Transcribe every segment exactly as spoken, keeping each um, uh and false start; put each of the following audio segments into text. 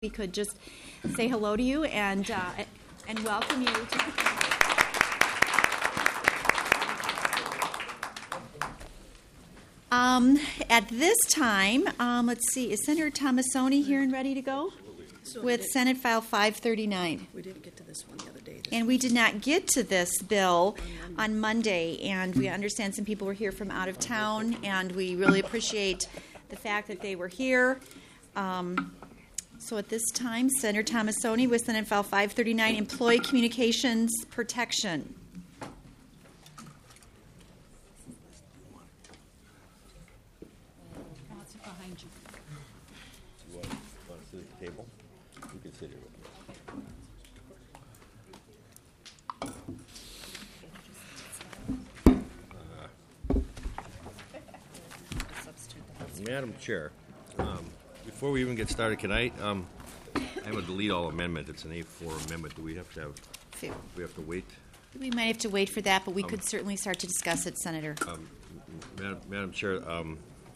We could just say hello to you and uh, and welcome you to. Um, at this time, um, let's see, is Senator Tomassoni here and ready to go? So With Senate File five thirty-nine. We didn't get to this one the other day. And we did not get to this bill on Monday, and we understand some people were here from out of town, and we really appreciate the fact that they were here. Um, so at this time, Senator Tomassoni with Senate File five thirty-nine, Employee Communications Protection. Behind you. You want, want to sit at the table? You can sit here with me. Uh, Madam Chair, um, before we even get started, can I, um, I have a delete all amendment. It's an A four amendment. Do we have to have, do we have to wait? We might have to wait for that, but we um, could certainly start to discuss it, Senator. Um, Madam, Madam Chair, um,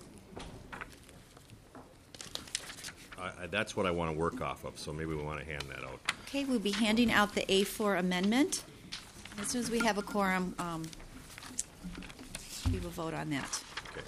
I, that's what I want to work off of, so maybe we want to hand that out. Okay, we'll be handing out the A four amendment. As soon as we have a quorum, um, we will vote on that. Okay.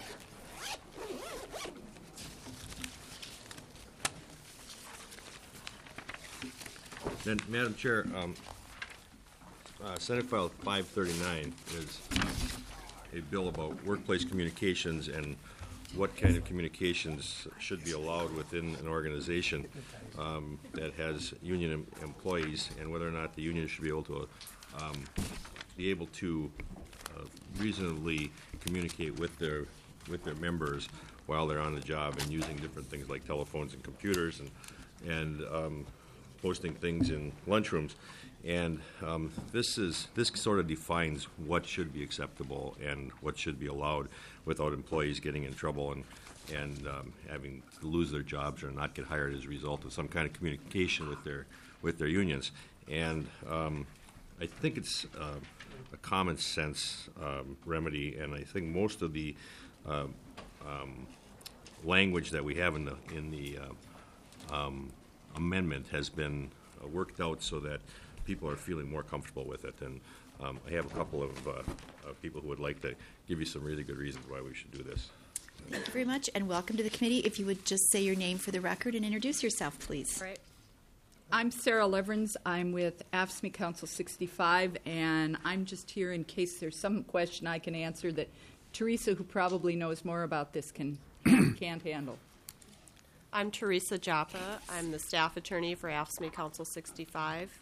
Then, Madam Chair, um, uh, Senate File five thirty-nine is a bill about workplace communications and what kind of communications should be allowed within an organization um, that has union em- employees, and whether or not the union should be able to um, be able to uh, reasonably communicate with their with their members while they're on the job and using different things like telephones and computers and and um, posting things in lunchrooms. And um, this is this sort of defines what should be acceptable and what should be allowed without employees getting in trouble and and um, having to lose their jobs or not get hired as a result of some kind of communication with their with their unions. And um, I think it's uh, a common sense um, remedy, and I think most of the uh, um, language that we have in the in the uh, um, amendment has been uh, worked out so that people are feeling more comfortable with it. And um, I have a couple of uh, uh, people who would like to give you some really good reasons why we should do this. Thank you very much, and welcome to the committee. If you would just say your name for the record and introduce yourself, please. Right. I'm Sarah Leverins. I'm with A F S C M E Council sixty-five, and I'm just here in case there's some question I can answer that Teresa, who probably knows more about this, can can't handle. I'm Teresa Joppa. I'm the staff attorney for A F S C M E Council sixty-five.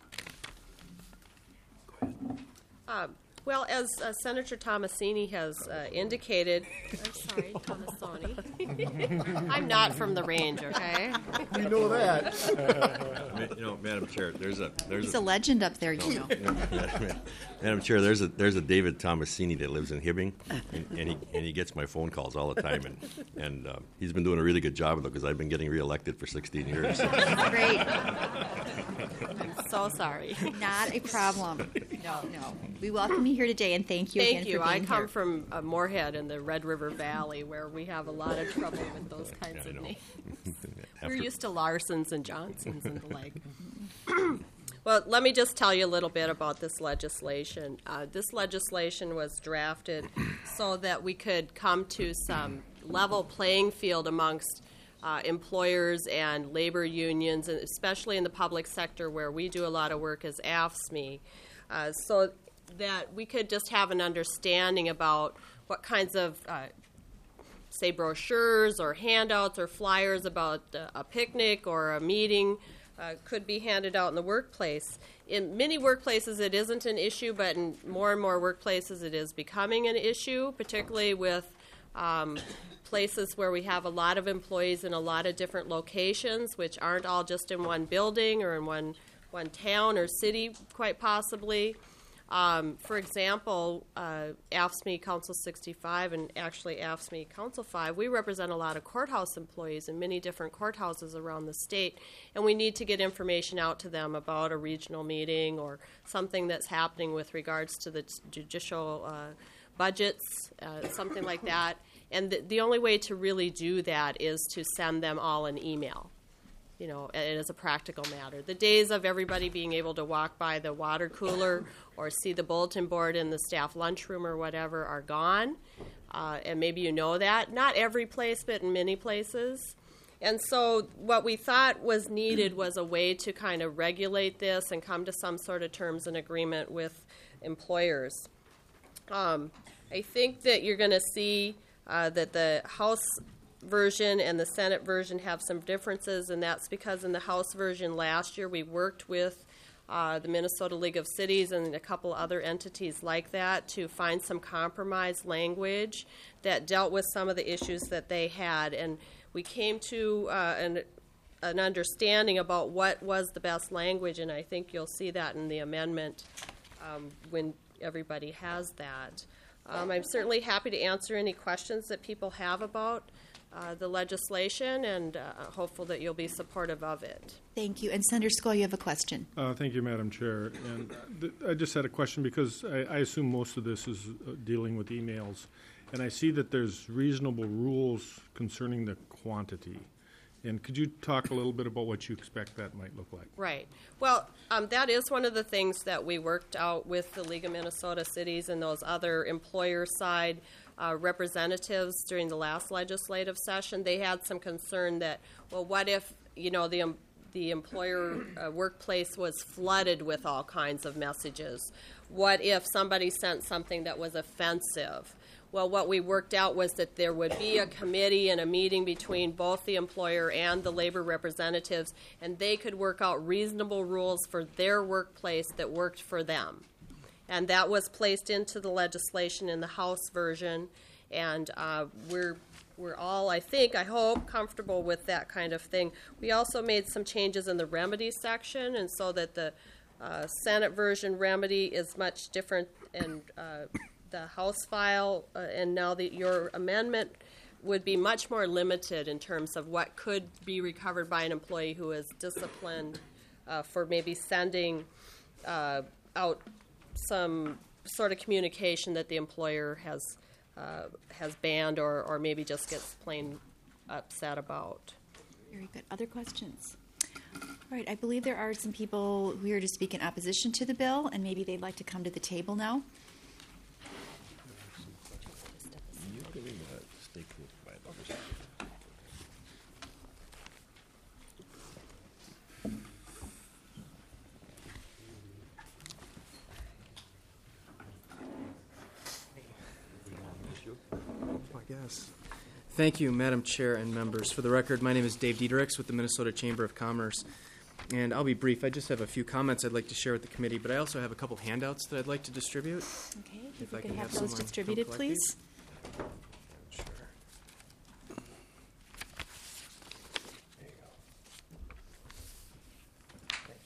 Um, well, as uh, Senator Tomassini has uh, indicated, I'm sorry, Tomassoni. I'm not from the range, okay? You know that. You know, Madam Chair, there's a there's He's a, a legend up there, you know. Madam Chair, there's a there's a David Tomassini that lives in Hibbing, and, and he and he gets my phone calls all the time, and and uh, he's been doing a really good job of it because I've been getting reelected for sixteen years. So. Great. I'm so sorry. Not a problem. No, no. We welcome you here today, and thank you thank again you. for being I come here. from uh, Moorhead in the Red River Valley, where we have a lot of trouble with those kinds Yeah, of I know. names. After- We're used to Larsons and Johnsons and the like. Well, let me just tell you a little bit about this legislation. Uh, this legislation was drafted so that we could come to some level playing field amongst uh, employers and labor unions, and especially in the public sector where we do a lot of work as A F S C M E, uh, so that we could just have an understanding about what kinds of uh, say brochures or handouts or flyers about uh, a picnic or a meeting uh, could be handed out in the workplace. In many workplaces it isn't an issue, but in more and more workplaces it is becoming an issue, particularly with um, places where we have a lot of employees in a lot of different locations, which aren't all just in one building or in one, one town or city, quite possibly. Um, for example, uh, A F S C M E Council sixty-five and actually A F S C M E Council five, we represent a lot of courthouse employees in many different courthouses around the state, and we need to get information out to them about a regional meeting or something that's happening with regards to the judicial uh, budgets, uh, something like that. And the, the only way to really do that is to send them all an email. you know, it is a practical matter. The days of everybody being able to walk by the water cooler or see the bulletin board in the staff lunchroom or whatever are gone. Uh, and maybe you know that. Not every place, but in many places. And so what we thought was needed was a way to kind of regulate this and come to some sort of terms and agreement with employers. Um, I think that you're going to see uh, that the House version and the Senate version have some differences, and that's because in the House version last year we worked with uh, the Minnesota League of Cities and a couple other entities like that to find some compromise language that dealt with some of the issues that they had. And we came to uh, an, an understanding about what was the best language, and I think you'll see that in the amendment um, when everybody has that. Um, I'm certainly happy to answer any questions that people have about uh, the legislation, and uh, hopeful that you'll be supportive of it. Thank you. And Senator Skoll, you have a question. Uh, thank you, Madam Chair. And th- I just had a question because I, I assume most of this is uh, dealing with emails. And I see that there's reasonable rules concerning the quantity. And could you talk a little bit about what you expect that might look like? Right. Well, um, that is one of the things that we worked out with the League of Minnesota Cities and those other employer side uh, representatives during the last legislative session. They had some concern that, well, what if, you know, the um, the employer uh, workplace was flooded with all kinds of messages? What if somebody sent something that was offensive? Well, what we worked out was that there would be a committee and a meeting between both the employer and the labor representatives, and they could work out reasonable rules for their workplace that worked for them. And that was placed into the legislation in the House version, and uh, we're we're all, I think, I hope, comfortable with that kind of thing. We also made some changes in the remedy section, and so that the uh, Senate version remedy is much different, and uh, the House file, uh, and now the, your amendment would be much more limited in terms of what could be recovered by an employee who is disciplined uh, for maybe sending uh, out some sort of communication that the employer has uh, has banned or, or maybe just gets plain upset about. Very good. Other questions? All right. I believe there are some people who are here to speak in opposition to the bill, and maybe they'd like to come to the table now. I guess. Thank you, Madam Chair and members. For the record, my name is Dave Diedericks with the Minnesota Chamber of Commerce, and I'll be brief. I just have a few comments I'd like to share with the committee, but I also have a couple handouts that I'd like to distribute. Okay. If, If we I could can have have those someone distributed, come collect please. Sure. There you go. Thank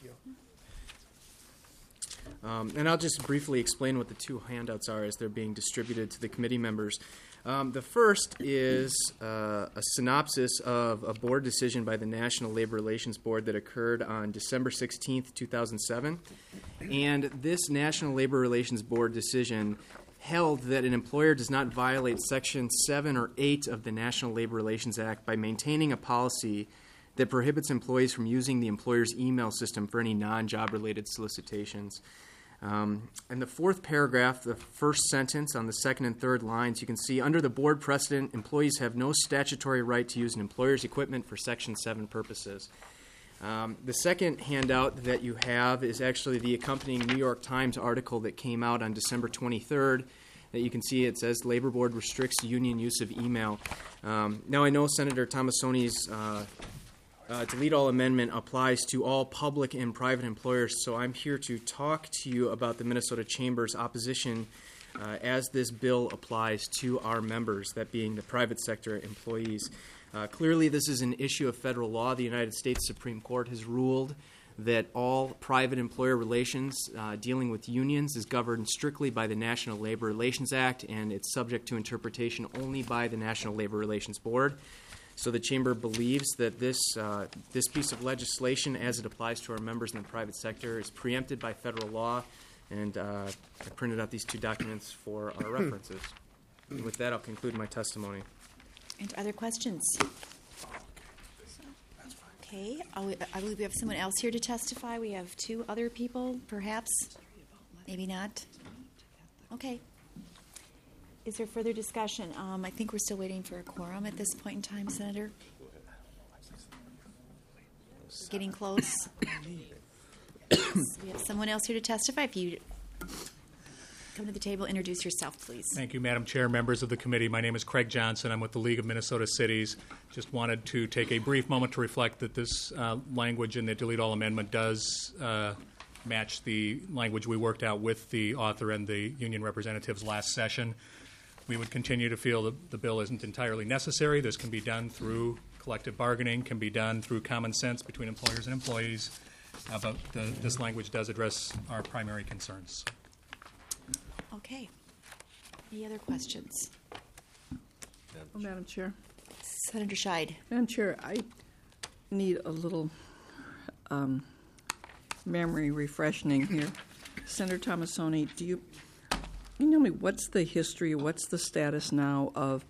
you. Um, and I'll just briefly explain what the two handouts are as they're being distributed to the committee members. Um, the first is uh, a synopsis of a board decision by the National Labor Relations Board that occurred on December sixteenth, two thousand seven. And this National Labor Relations Board decision held that an employer does not violate Section seven or eight of the National Labor Relations Act by maintaining a policy that prohibits employees from using the employer's email system for any non-job related solicitations. Um, in the fourth paragraph, the first sentence on the second and third lines, you can see under the board precedent, employees have no statutory right to use an employer's equipment for Section seven purposes. Um, the second handout that you have is actually the accompanying New York Times article that came out on December twenty-third. That you can see it says Labor Board restricts union use of email. Um, now I know Senator Tomassoni's uh, Uh, delete all amendment applies to all public and private employers, so I'm here to talk to you about the Minnesota Chamber's opposition uh, as this bill applies to our members, that being the private sector employees. Uh, clearly, this is an issue of federal law. The United States Supreme Court has ruled that all private employer relations uh, dealing with unions is governed strictly by the National Labor Relations Act, and it's subject to interpretation only by the National Labor Relations Board. So the Chamber believes that this uh, this piece of legislation, as it applies to our members in the private sector, is preempted by federal law, and uh, I printed out these two documents for our references. And with that, I'll conclude my testimony. And other questions? Okay, I I believe we have someone else here to testify. We have two other people, perhaps, maybe not. Okay. Is there further discussion? Um, I think we're still waiting for a quorum at this point in time, Senator. Getting close. We have someone else here to testify. If you come to the table, introduce yourself, please. Thank you, Madam Chair, members of the committee. My name is Craig Johnson. I'm with the League of Minnesota Cities. Just wanted to take a brief moment to reflect that this uh, language in the delete all amendment does uh, match the language we worked out with the author and the union representatives last session. We would continue to feel that the bill isn't entirely necessary. This can be done through collective bargaining, can be done through common sense between employers and employees, uh, but the, this language does address our primary concerns. Okay. Any other questions? Oh, Madam Chair. Senator Scheid. Madam Chair, I need a little um, memory refreshing here. Senator Tomassoni, do you, you know me, what's the history, what's the status now of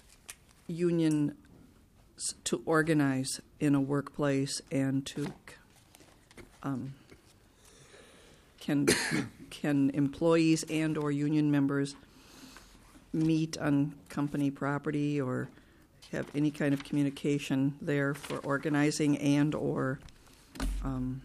union to organize in a workplace and to um, can can employees and or union members meet on company property or have any kind of communication there for organizing and or um,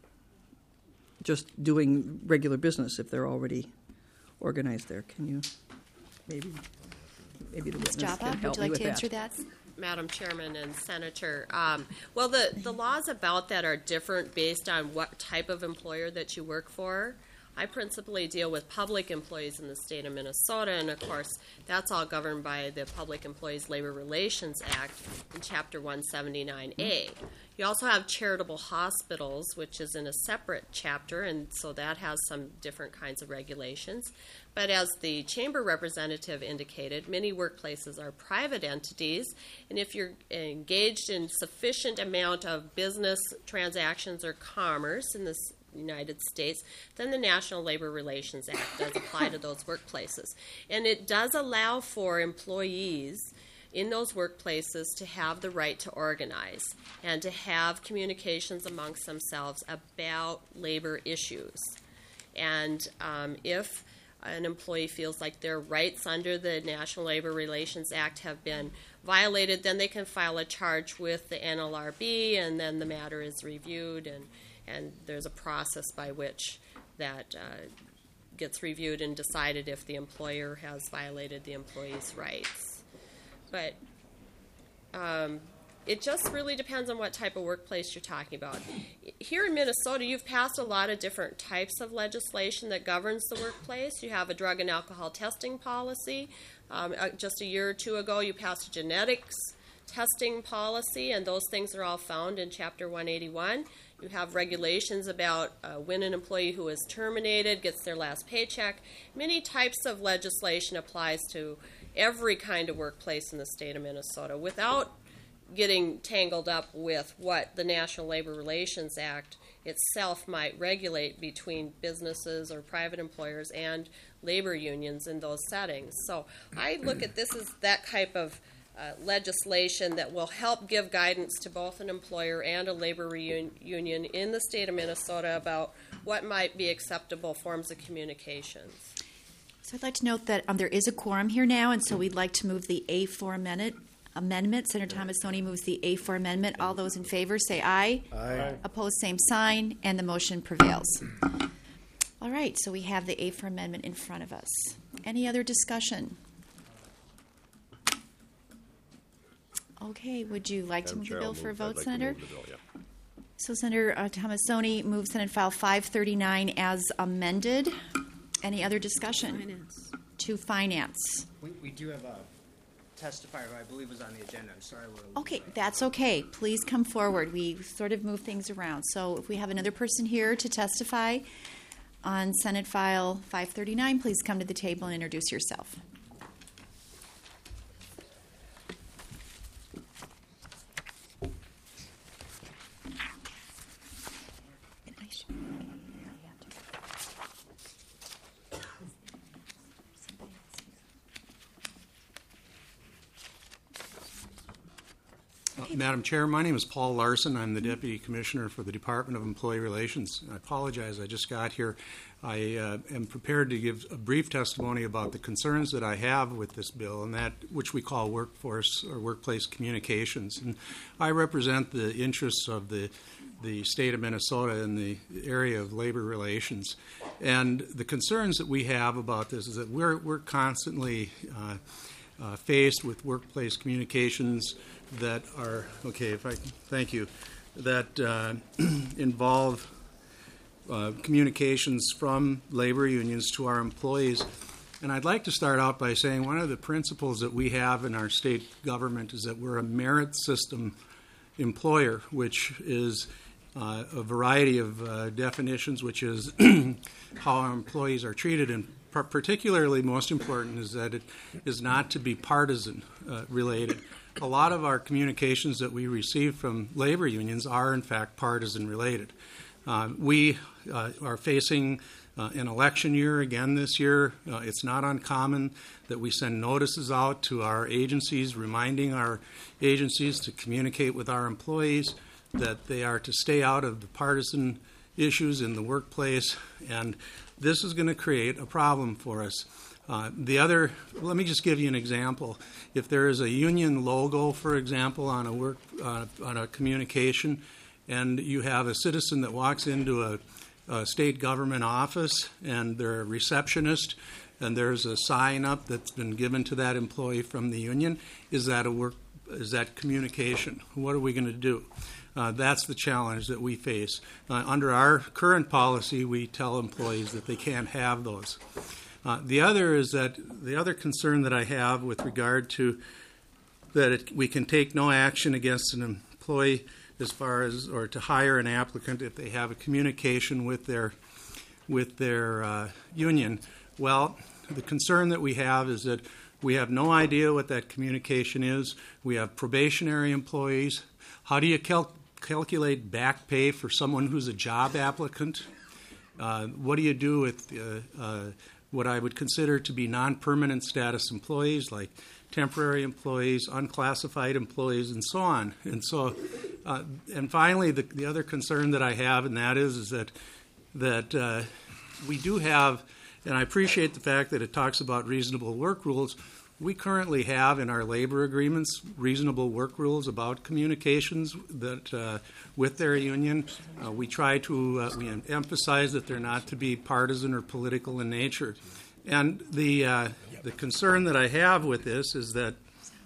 just doing regular business if they're already organized there? Can you maybe maybe the Miz witness Joppa, can would help you me like with to answer that? Madam Chairman and Senator, um, well, the, the laws about that are different based on what type of employer that you work for. I principally deal with public employees in the state of Minnesota, and of course, that's all governed by the Public Employees Labor Relations Act in Chapter one seventy-nine A. You also have charitable hospitals, which is in a separate chapter, and so that has some different kinds of regulations. But as the chamber representative indicated, many workplaces are private entities, and if you're engaged in sufficient amount of business transactions or commerce in this United States, then the National Labor Relations Act does apply to those workplaces. And it does allow for employees in those workplaces to have the right to organize and to have communications amongst themselves about labor issues. And um, if an employee feels like their rights under the National Labor Relations Act have been violated, then they can file a charge with the N L R B, and then the matter is reviewed, and and there's a process by which that uh, gets reviewed and decided if the employer has violated the employee's rights. But um, it just really depends on what type of workplace you're talking about. Here in Minnesota, you've passed a lot of different types of legislation that governs the workplace. You have a drug and alcohol testing policy. Um, uh, just a year or two ago, you passed a genetics testing policy, and those things are all found in Chapter one eighty-one. You have regulations about uh, when an employee who is terminated gets their last paycheck. Many types of legislation applies to every kind of workplace in the state of Minnesota without getting tangled up with what the National Labor Relations Act itself might regulate between businesses or private employers and labor unions in those settings. So I look at this as that type of Uh, legislation that will help give guidance to both an employer and a labor reun- union in the state of Minnesota about what might be acceptable forms of communications. So I'd like to note that um, there is a quorum here now, and so we'd like to move the A four amendment. amendment. Senator Tomassoni moves the A four amendment. All those in favor say aye. Aye. Opposed, same sign, and the motion prevails. All right, so we have the A four amendment in front of us. Any other discussion? Okay, would you like to Madam move Chair, the bill I'll for a move- vote, I'd like to Senator? move the bill, yeah. So Senator uh, Tomassoni moves Senate File five thirty-nine as amended. Any other discussion? Finance. To finance. We, we do have a testifier who I believe was on the agenda. I'm sorry we're a little Okay, late. that's okay. Please come forward. We sort of move things around. So if we have another person here to testify on Senate File five thirty-nine, please come to the table and introduce yourself. Madam Chair, my name is Paul Larson. I'm the Deputy Commissioner for the Department of Employee Relations. I apologize, I just got here. I uh, am prepared to give a brief testimony about the concerns that I have with this bill, and that which we call workforce or workplace communications. And I represent the interests of the the state of Minnesota in the area of labor relations. And the concerns that we have about this is that we're we're constantly uh, uh, faced with workplace communications that are okay. If I thank you, that uh, involve uh, communications from labor unions to our employees. And I'd like to start out by saying one of the principles that we have in our state government is that we're a merit system employer, which is uh, a variety of uh, definitions, which is how our employees are treated. And particularly most important is that it is not to be partisan uh, related. A lot of our communications that we receive from labor unions are, in fact, partisan related. Uh, we uh, are facing uh, an election year again this year. Uh, it's not uncommon that we send notices out to our agencies, reminding our agencies to communicate with our employees that they are to stay out of the partisan issues in the workplace, and this is going to create a problem for us. Uh, the other, let me just give you an example. If there is a union logo, for example, on a work uh, on a communication, and you have a citizen that walks into a, a state government office and they're a receptionist, and there's a sign up that's been given to that employee from the union, is that a work? Is that communication? What are we going to do? Uh, that's the challenge that we face. Uh, under our current policy, we tell employees that they can't have those. Uh, the other is that the other concern that I have with regard to that it, we can take no action against an employee as far as or to hire an applicant if they have a communication with their with their uh, union. Well, the concern that we have is that we have no idea what that communication is. We have probationary employees. How do you cal- calculate back pay for someone who's a job applicant? Uh, what do you do with uh, uh, what I would consider to be non-permanent status employees, like temporary employees, unclassified employees, and so on? And so, uh, and finally, the, the other concern that I have, and that is, is that that uh, we do have, and I appreciate the fact that it talks about reasonable work rules. We currently have in our labor agreements reasonable work rules about communications that uh, with their union. Uh, we try to uh, we emphasize that they're not to be partisan or political in nature. And the uh, the concern that I have with this is that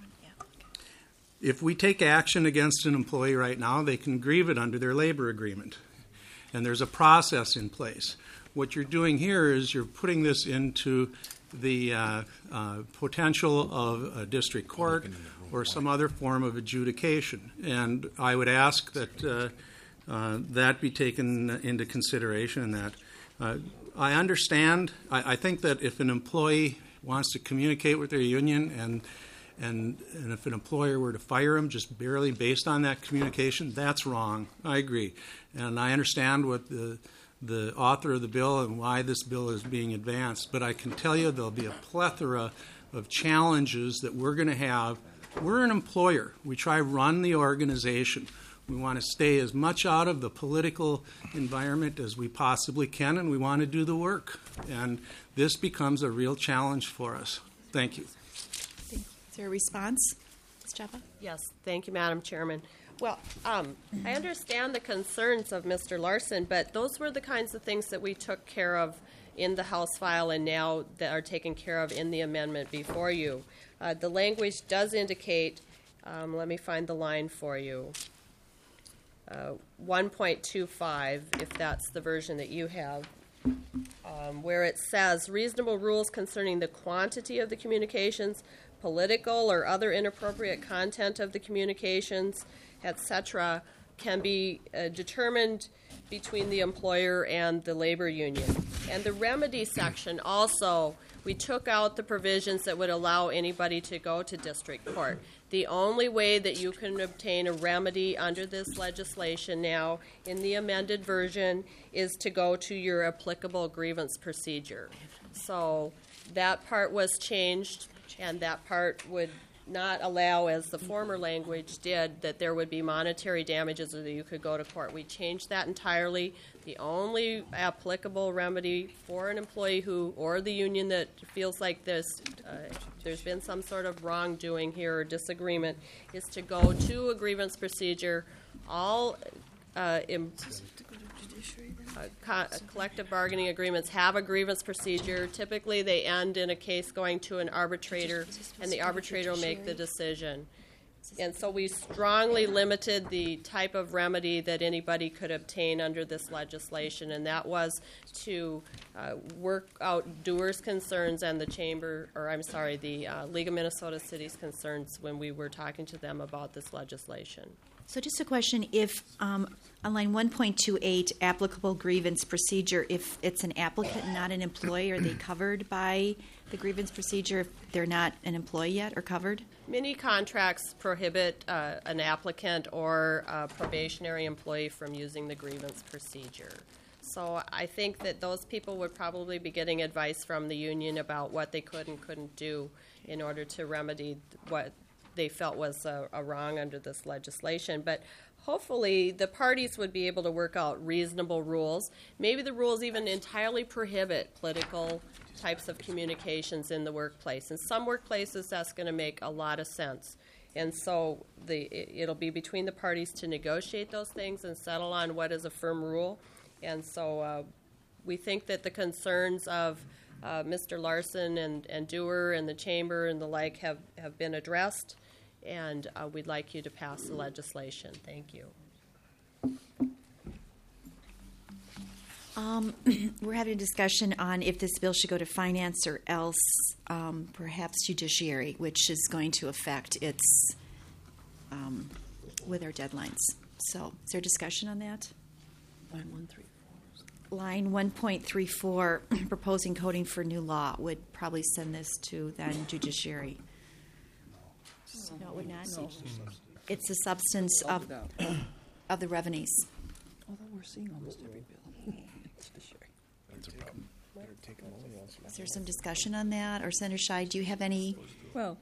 if we take action against an employee right now, they can grieve it under their labor agreement. And there's a process in place. What you're doing here is you're putting this into the uh, uh, potential of a district court or some other form of adjudication. And I would ask that uh, uh, that be taken into consideration in that. Uh, I understand, I, I think that if an employee wants to communicate with their union and and and if an employer were to fire them just barely based on that communication, that's wrong. I agree. And I understand what the the author of the bill and why this bill is being advanced, but I can tell you there'll be a plethora of challenges that we're going to have. We're an employer. We try to run the organization. We want to stay as much out of the political environment as we possibly can, and we want to do the work. And this becomes a real challenge for us. Thank you. Thank you. Is there a response? Miz Jeppa? Yes, thank you, Madam Chairman. Well, um, I understand the concerns of Mister Larson, but those were the kinds of things that we took care of in the House file and now that are taken care of in the amendment before you. Uh, the language does indicate, um, let me find the line for you, uh, one point two five, if that's the version that you have, um, where it says reasonable rules concerning the quantity of the communications, political or other inappropriate content of the communications, et cetera, can be uh, determined between the employer and the labor union. And the remedy section also, we took out the provisions that would allow anybody to go to district court. The only way that you can obtain a remedy under this legislation now in the amended version is to go to your applicable grievance procedure. So that part was changed, and that part would not allow, as the former language did, that there would be monetary damages or that you could go to court. We changed that entirely. The only applicable remedy for an employee who, or the union that feels like this, uh, there's been some sort of wrongdoing here or disagreement, is to go to a grievance procedure. All uh, im- uh, co- collective bargaining agreements have a grievance procedure. Typically, they end in a case going to an arbitrator, and the arbitrator will make the decision. And so we strongly limited the type of remedy that anybody could obtain under this legislation, and that was to uh, work out doers' concerns and the chamber, or I'm sorry, the uh, League of Minnesota Cities concerns when we were talking to them about this legislation. So just a question, if um, on line one point two eight, applicable grievance procedure, if it's an applicant and not an employee, are they covered by the grievance procedure if they're not an employee yet or covered? Many contracts prohibit uh, an applicant or a probationary employee from using the grievance procedure. So I think that those people would probably be getting advice from the union about what they could and couldn't do in order to remedy what they felt was a, a wrong under this legislation. But hopefully the parties would be able to work out reasonable rules. Maybe the rules even entirely prohibit political types of communications in the workplace. In some workplaces, that's going to make a lot of sense. And so the, it, it'll be between the parties to negotiate those things and settle on what is a firm rule. And so uh, we think that the concerns of uh, Mister Larson and, and Dewar and the Chamber and the like have, have been addressed. And uh, we'd like you to pass the legislation. Thank you. Um, we're having a discussion on if this bill should go to finance or else um, perhaps judiciary, which is going to affect its um, with our deadlines. So, is there discussion on that? Line one three four. Line one point three four, proposing coding for new law would probably send this to then judiciary. No, it would not. No. It's the substance of of the revenues. Although we're seeing almost every bill. Is there some discussion on that? Or Senator Scheid, do you have any? Well,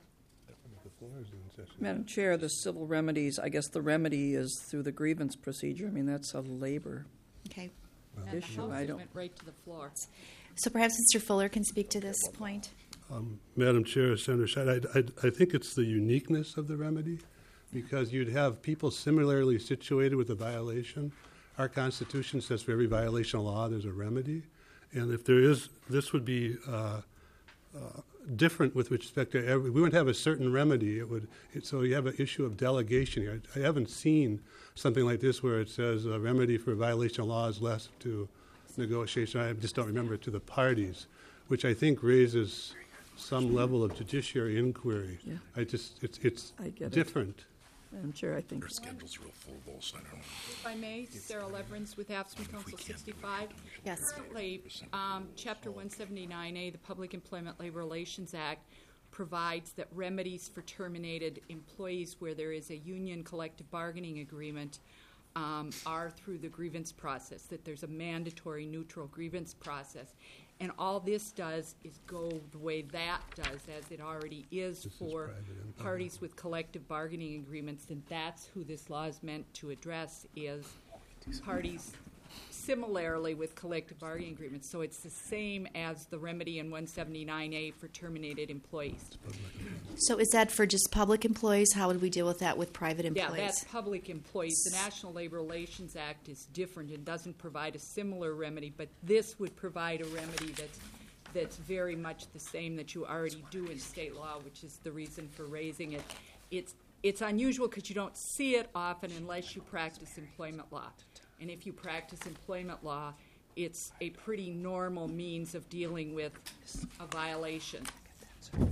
Madam Chair, the civil remedies, I guess the remedy is through the grievance procedure. I mean, that's a labor Okay. And issue. the House, I it don't. went right to the floor. So perhaps Mister Fuller can speak to this point. Um, Madam Chair, Senator Scheid, I, I, I think it's the uniqueness of the remedy, because you'd have people similarly situated with a violation. Our Constitution says for every violation of law, there's a remedy. And if there is, this would be uh, uh, different with respect to every, we wouldn't have a certain remedy. It would, it, so you have an issue of delegation here. I, I haven't seen something like this where it says a remedy for a violation of law is left to negotiation. I just don't remember it, to the parties, which I think raises some level of judiciary inquiry. Yeah. I just, it's, it's I get it. different. Madam Chair, I think. Our schedule's real full, though, so I don't know. If I may, Sarah Leverins with AFSCME Council sixty-five. Yes. Currently, um, Chapter one seventy-nine A, the Public Employment Labor Relations Act, provides that remedies for terminated employees where there is a union collective bargaining agreement um, are through the grievance process, that there's a mandatory neutral grievance process. And all this does is go the way that does, as it already is This is for private and parties with collective bargaining agreements, and that's who this law is meant to address, is parties similarly with collective bargaining agreements. So it's the same as the remedy in one seventy-nine A for terminated employees. So is that for just public employees? How would we deal with that with private Yeah, employees? that's public employees. The National Labor Relations Act is different and doesn't provide a similar remedy, but this would provide a remedy that's that's very much the same that you already do in state law, which is the reason for raising it. It's it's unusual because you don't see it often unless you practice employment law. And if you practice employment law, it's a pretty normal means of dealing with a violation. The,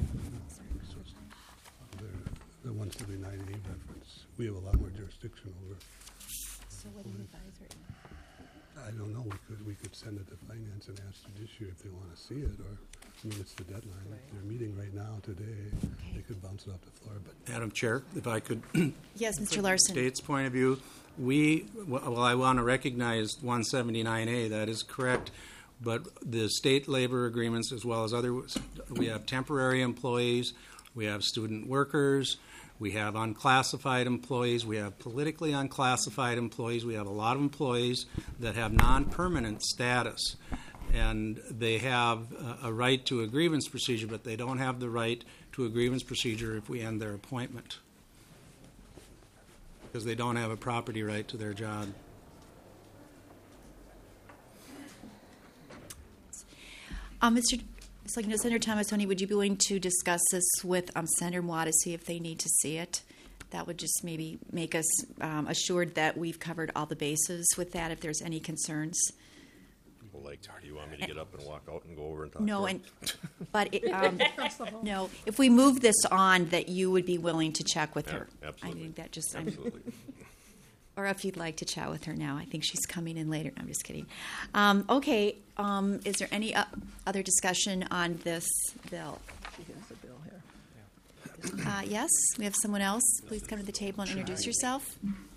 the one seventy-nine A reference, we have a lot more jurisdiction over. So what do you advise right now? I don't know, we could, we could send it to finance and ask judiciary if they want to see it, or, I mean, it's the deadline. They're meeting right now today. They could bounce it off the floor, but. Madam Chair, if I could. Yes, Mister From Larson. the state's point of view, we, well, I want to recognize one seventy-nine A, that is correct, but the state labor agreements as well as other, we have temporary employees We have student workers. We have unclassified employees. We have politically unclassified employees. We have a lot of employees that have non-permanent status. And they have a, a right to a grievance procedure, but they don't have the right to a grievance procedure if we end their appointment, because they don't have a property right to their job. Um, Mister It's like, you know, Senator Tomassoni, would you be willing to discuss this with um, Senator Moore to see if they need to see it? That would just maybe make us um, assured that we've covered all the bases with that, if there's any concerns. Well, like, do you want me to get up and walk out and go over and talk No, to and them? but it, um, no, if we move this on, that you would be willing to check with Yeah, her. absolutely. I think that just, I'm, Absolutely. or if you'd like to chat with her now, I think she's coming in later. No, I'm just kidding. Um, okay, um, is there any uh, other discussion on this bill? She has a bill here. Uh, yes, we have someone else. Please come to the table and introduce yourself.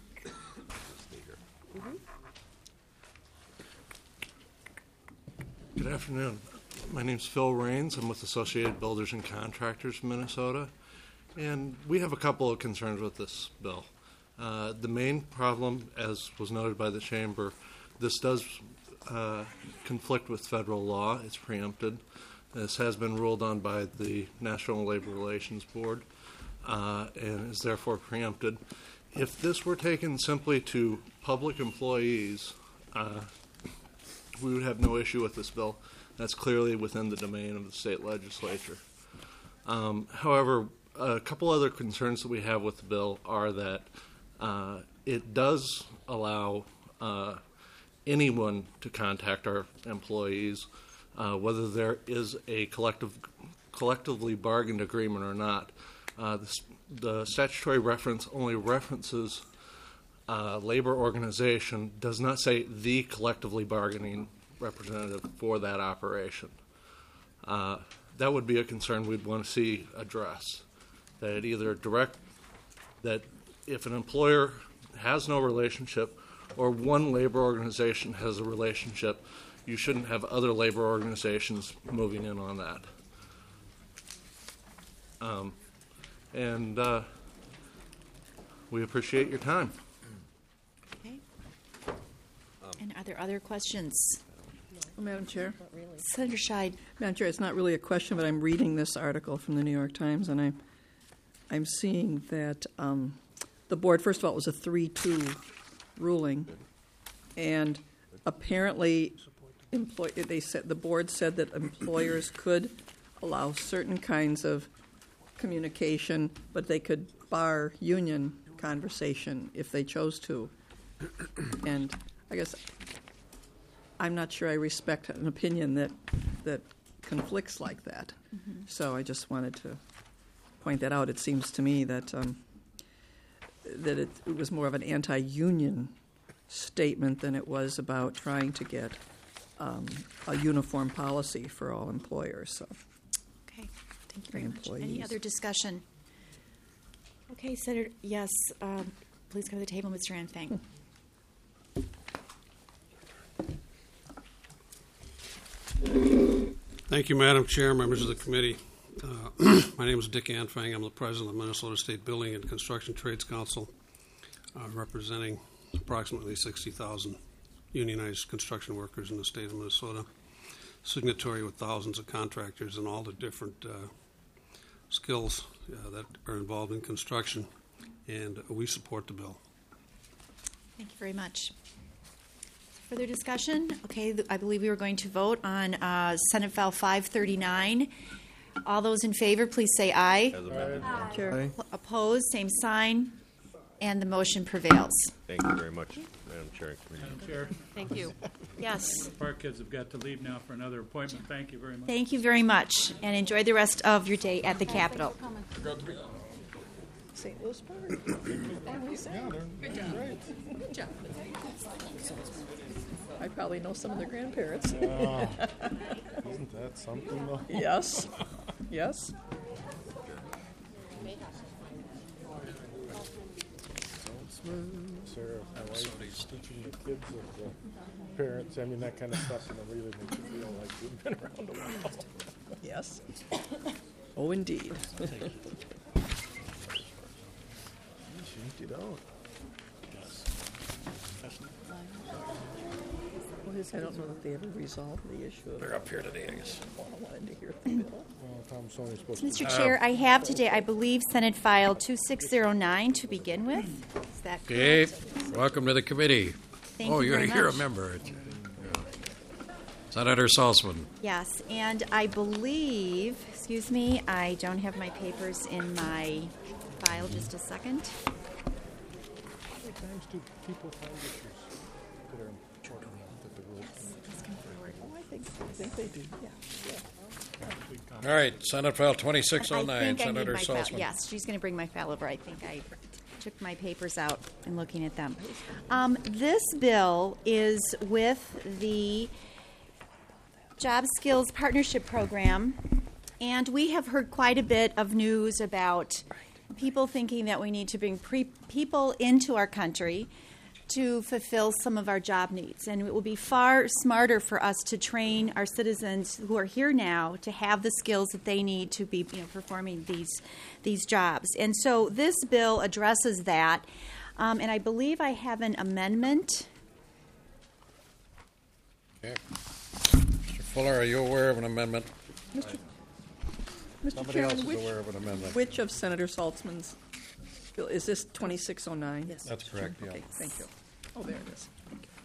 Good afternoon. My name's Phil Raines. I'm with Associated Builders and Contractors of Minnesota, and we have a couple of concerns with this bill. Uh, the main problem, as was noted by the Chamber, this does uh, conflict with federal law. It's preempted. This has been ruled on by the National Labor Relations Board uh, and is therefore preempted. If this were taken simply to public employees, uh, we would have no issue with this bill. That's clearly within the domain of the state legislature. Um, however, a couple other concerns that we have with the bill are that uh, it does allow uh, anyone to contact our employees, uh, whether there is a collective, collectively bargained agreement or not. Uh, the, the statutory reference only references Uh, labor organization, does not say the collectively bargaining representative for that operation. Uh, that would be a concern we'd want to see addressed. That it either direct, that if an employer has no relationship or one labor organization has a relationship, you shouldn't have other labor organizations moving in on that. Um, and uh, we appreciate your time. And are there other questions? Madam Chair? Senator Scheid. Madam Chair, it's not really a question, but I'm reading this article from the New York Times, and I'm, I'm seeing that um, the board, first of all, it was a three two ruling, and apparently employ, they said, the board said that employers could allow certain kinds of communication, but they could bar union conversation if they chose to. And I guess I'm not sure I respect an opinion that that conflicts like that. Mm-hmm. So I just wanted to point that out. It seems to me that um, that it, it was more of an anti-union statement than it was about trying to get um, a uniform policy for all employers. So, okay, thank you very much. Employees. Any other discussion? Okay, Senator. Yes, um, please come to the table, Mister Anfang. Thank you, Madam Chair, members of the committee. Uh, my name is Dick Anfang. I'm the president of the Minnesota State Building and Construction Trades Council, uh, representing approximately sixty thousand unionized construction workers in the state of Minnesota, signatory with thousands of contractors and all the different uh, skills uh, that are involved in construction, and we support the bill. Thank you very much. Further discussion? Okay, th- I believe we were going to vote on uh, Senate File five thirty-nine. All those in favor, please say aye. Aye. Chair. Aye. Opposed, same sign, and the motion prevails. Thank you very much, Madam Chair. Madam Chair. Thank you. Yes. Park kids have got to leave now for another appointment. Thank you very much. Thank you very much, and enjoy the rest of your day at the Capitol. Saint Louis Park. Good job. Good job. I probably know some of their grandparents. Oh, isn't that something, though? Yes. Yes. Sarah, my wife, teaching the kids of the parents, I mean, that kind of stuff, and it really makes you feel like you've been around a while. Yes. Oh, indeed. Well, I don't know if they ever resolved the issue. Of They're up here today, I guess. Well, I wanted to hear the bill. Mister Chair, I have today, I believe, Senate File two six zero nine to begin with. Is that Okay, correct? welcome to the committee. Thank oh, you you're, very you're a much. member. Senator Salzman. Yes, and I believe, excuse me, I don't have my papers in my file. Just a second. How many times do people find issues that are important that the rules? Oh, I think, I think they do, yeah. yeah. All right, Senate File twenty-six oh I nine, think I need Senator my file. Salzman. Yes, she's going to bring my file over. I think I took my papers out and looking at them. Um, this bill is with the Job Skills Partnership Program, and we have heard quite a bit of news about people thinking that we need to bring pre- people into our country to fulfill some of our job needs. And it will be far smarter for us to train our citizens who are here now to have the skills that they need to be, you know, performing these these jobs. And so this bill addresses that. Um, and I believe I have an amendment. Okay. Mister Fuller, are you aware of an amendment? Mister Mister Somebody Chairman, else is which, aware of an amendment. which of Senator Saltzman's bill, is this twenty-six oh nine? Yes. That's correct, yeah. Okay, thank you. Oh, there it is.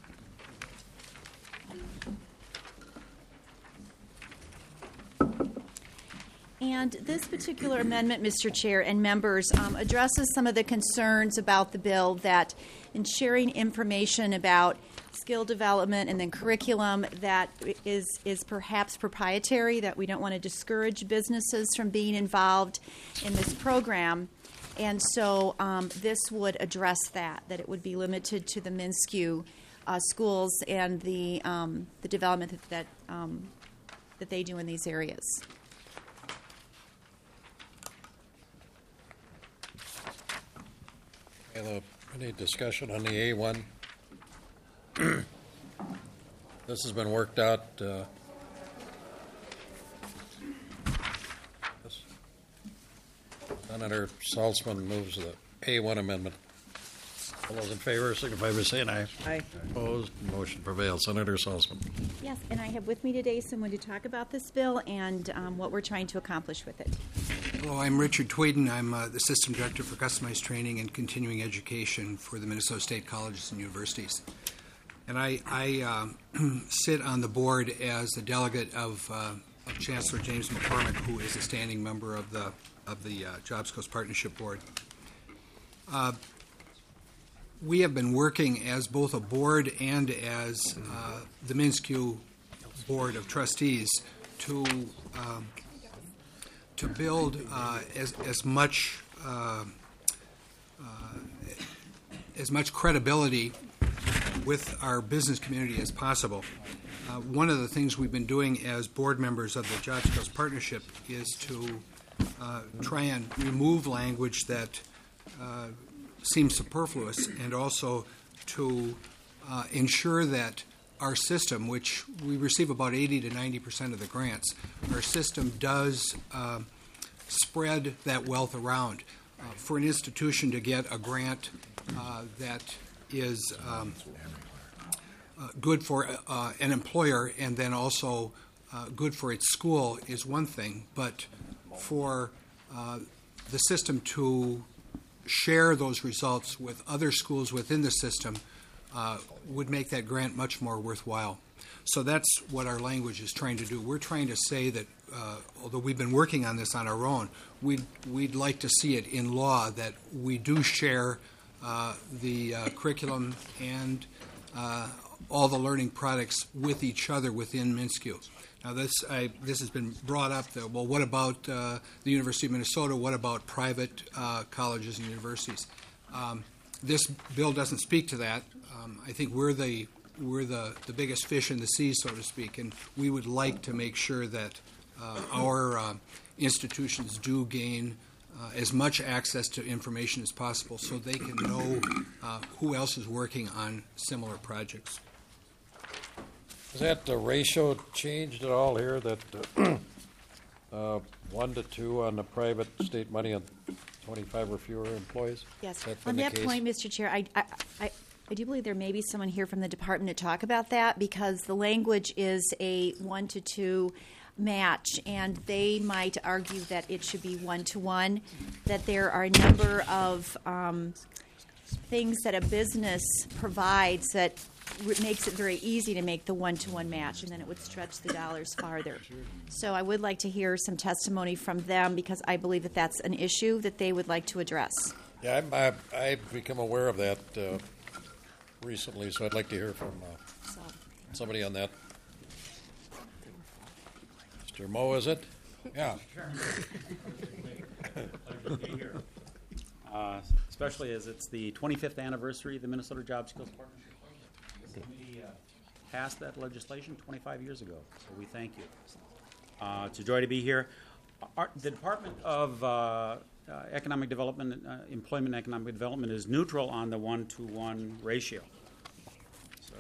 And this particular amendment, Mister Chair and members, um, addresses some of the concerns about the bill that in sharing information about skill development and then curriculum that is is perhaps proprietary, that we don't want to discourage businesses from being involved in this program. And so um, this would address that, that it would be limited to the MnSCU uh, schools and the um, the development that that, um, that they do in these areas. Any, any discussion on the A one? This has been worked out. Uh, Senator Salzman moves the A one amendment. All those in favor signify by saying aye. Aye. Opposed? Motion prevails. Senator Salzman. Yes, and I have with me today someone to talk about this bill and um, what we're trying to accomplish with it. Hello, I'm Richard Tweeden. I'm uh, the System Director for Customized Training and Continuing Education for the Minnesota State Colleges and Universities. And I, I uh, sit on the board as a delegate of, uh, of Chancellor James McCormick, who is a standing member of the, of the uh, Job Skills Partnership Board. Uh, we have been working as both a board and as uh, the MnSCU Board of Trustees to um, to build uh, as, as much uh, uh, as much credibility with our business community as possible. Uh, one of the things we've been doing as board members of the Job Skills Partnership is to uh, try and remove language that uh, seems superfluous, and also to uh, ensure that our system, which we receive about eighty to ninety percent of the grants, our system does uh, spread that wealth around. Uh, for an institution to get a grant uh, that is um, uh, good for uh, an employer and then also uh, good for its school is one thing, but for uh, the system to share those results with other schools within the system uh, would make that grant much more worthwhile. So that's what our language is trying to do. We're trying to say that, uh, although we've been working on this on our own, we'd, we'd like to see it in law that we do share uh, the uh, curriculum and uh, all the learning products with each other within MnSCU. Now, this I, this has been brought up. That, well, what about uh, the University of Minnesota? What about private uh, colleges and universities? Um, this bill doesn't speak to that. Um, I think we're the we're the, the biggest fish in the sea, so to speak, and we would like to make sure that uh, our uh, institutions do gain uh, as much access to information as possible, so they can know uh, who else is working on similar projects. Has that uh, ratio changed at all here? That uh, Uh, one to two on the private state money on twenty-five or fewer employees? Yes. Has been On the that case? point, Mister Chair, I, I, I, I do believe there may be someone here from the department to talk about that because the language is a one to two match, and they might argue that it should be one to one, that there are a number of um, things that a business provides that r- makes it very easy to make the one-to-one match, and then it would stretch the dollars farther. So I would like to hear some testimony from them because I believe that that's an issue that they would like to address. Yeah, I'm, I, I've become aware of that uh, recently, so I'd like to hear from uh, somebody on that. Mister Moe, is it? Yeah. Pleasure to be here. Uh, especially as it's the twenty-fifth anniversary of the Minnesota Job Skills Partnership. The committee uh, passed that legislation twenty-five years ago, so we thank you. Uh, it's a joy to be here. Our, the Department of uh, uh, Economic Development, uh, Employment and Economic Development is neutral on the one-to-one ratio. So,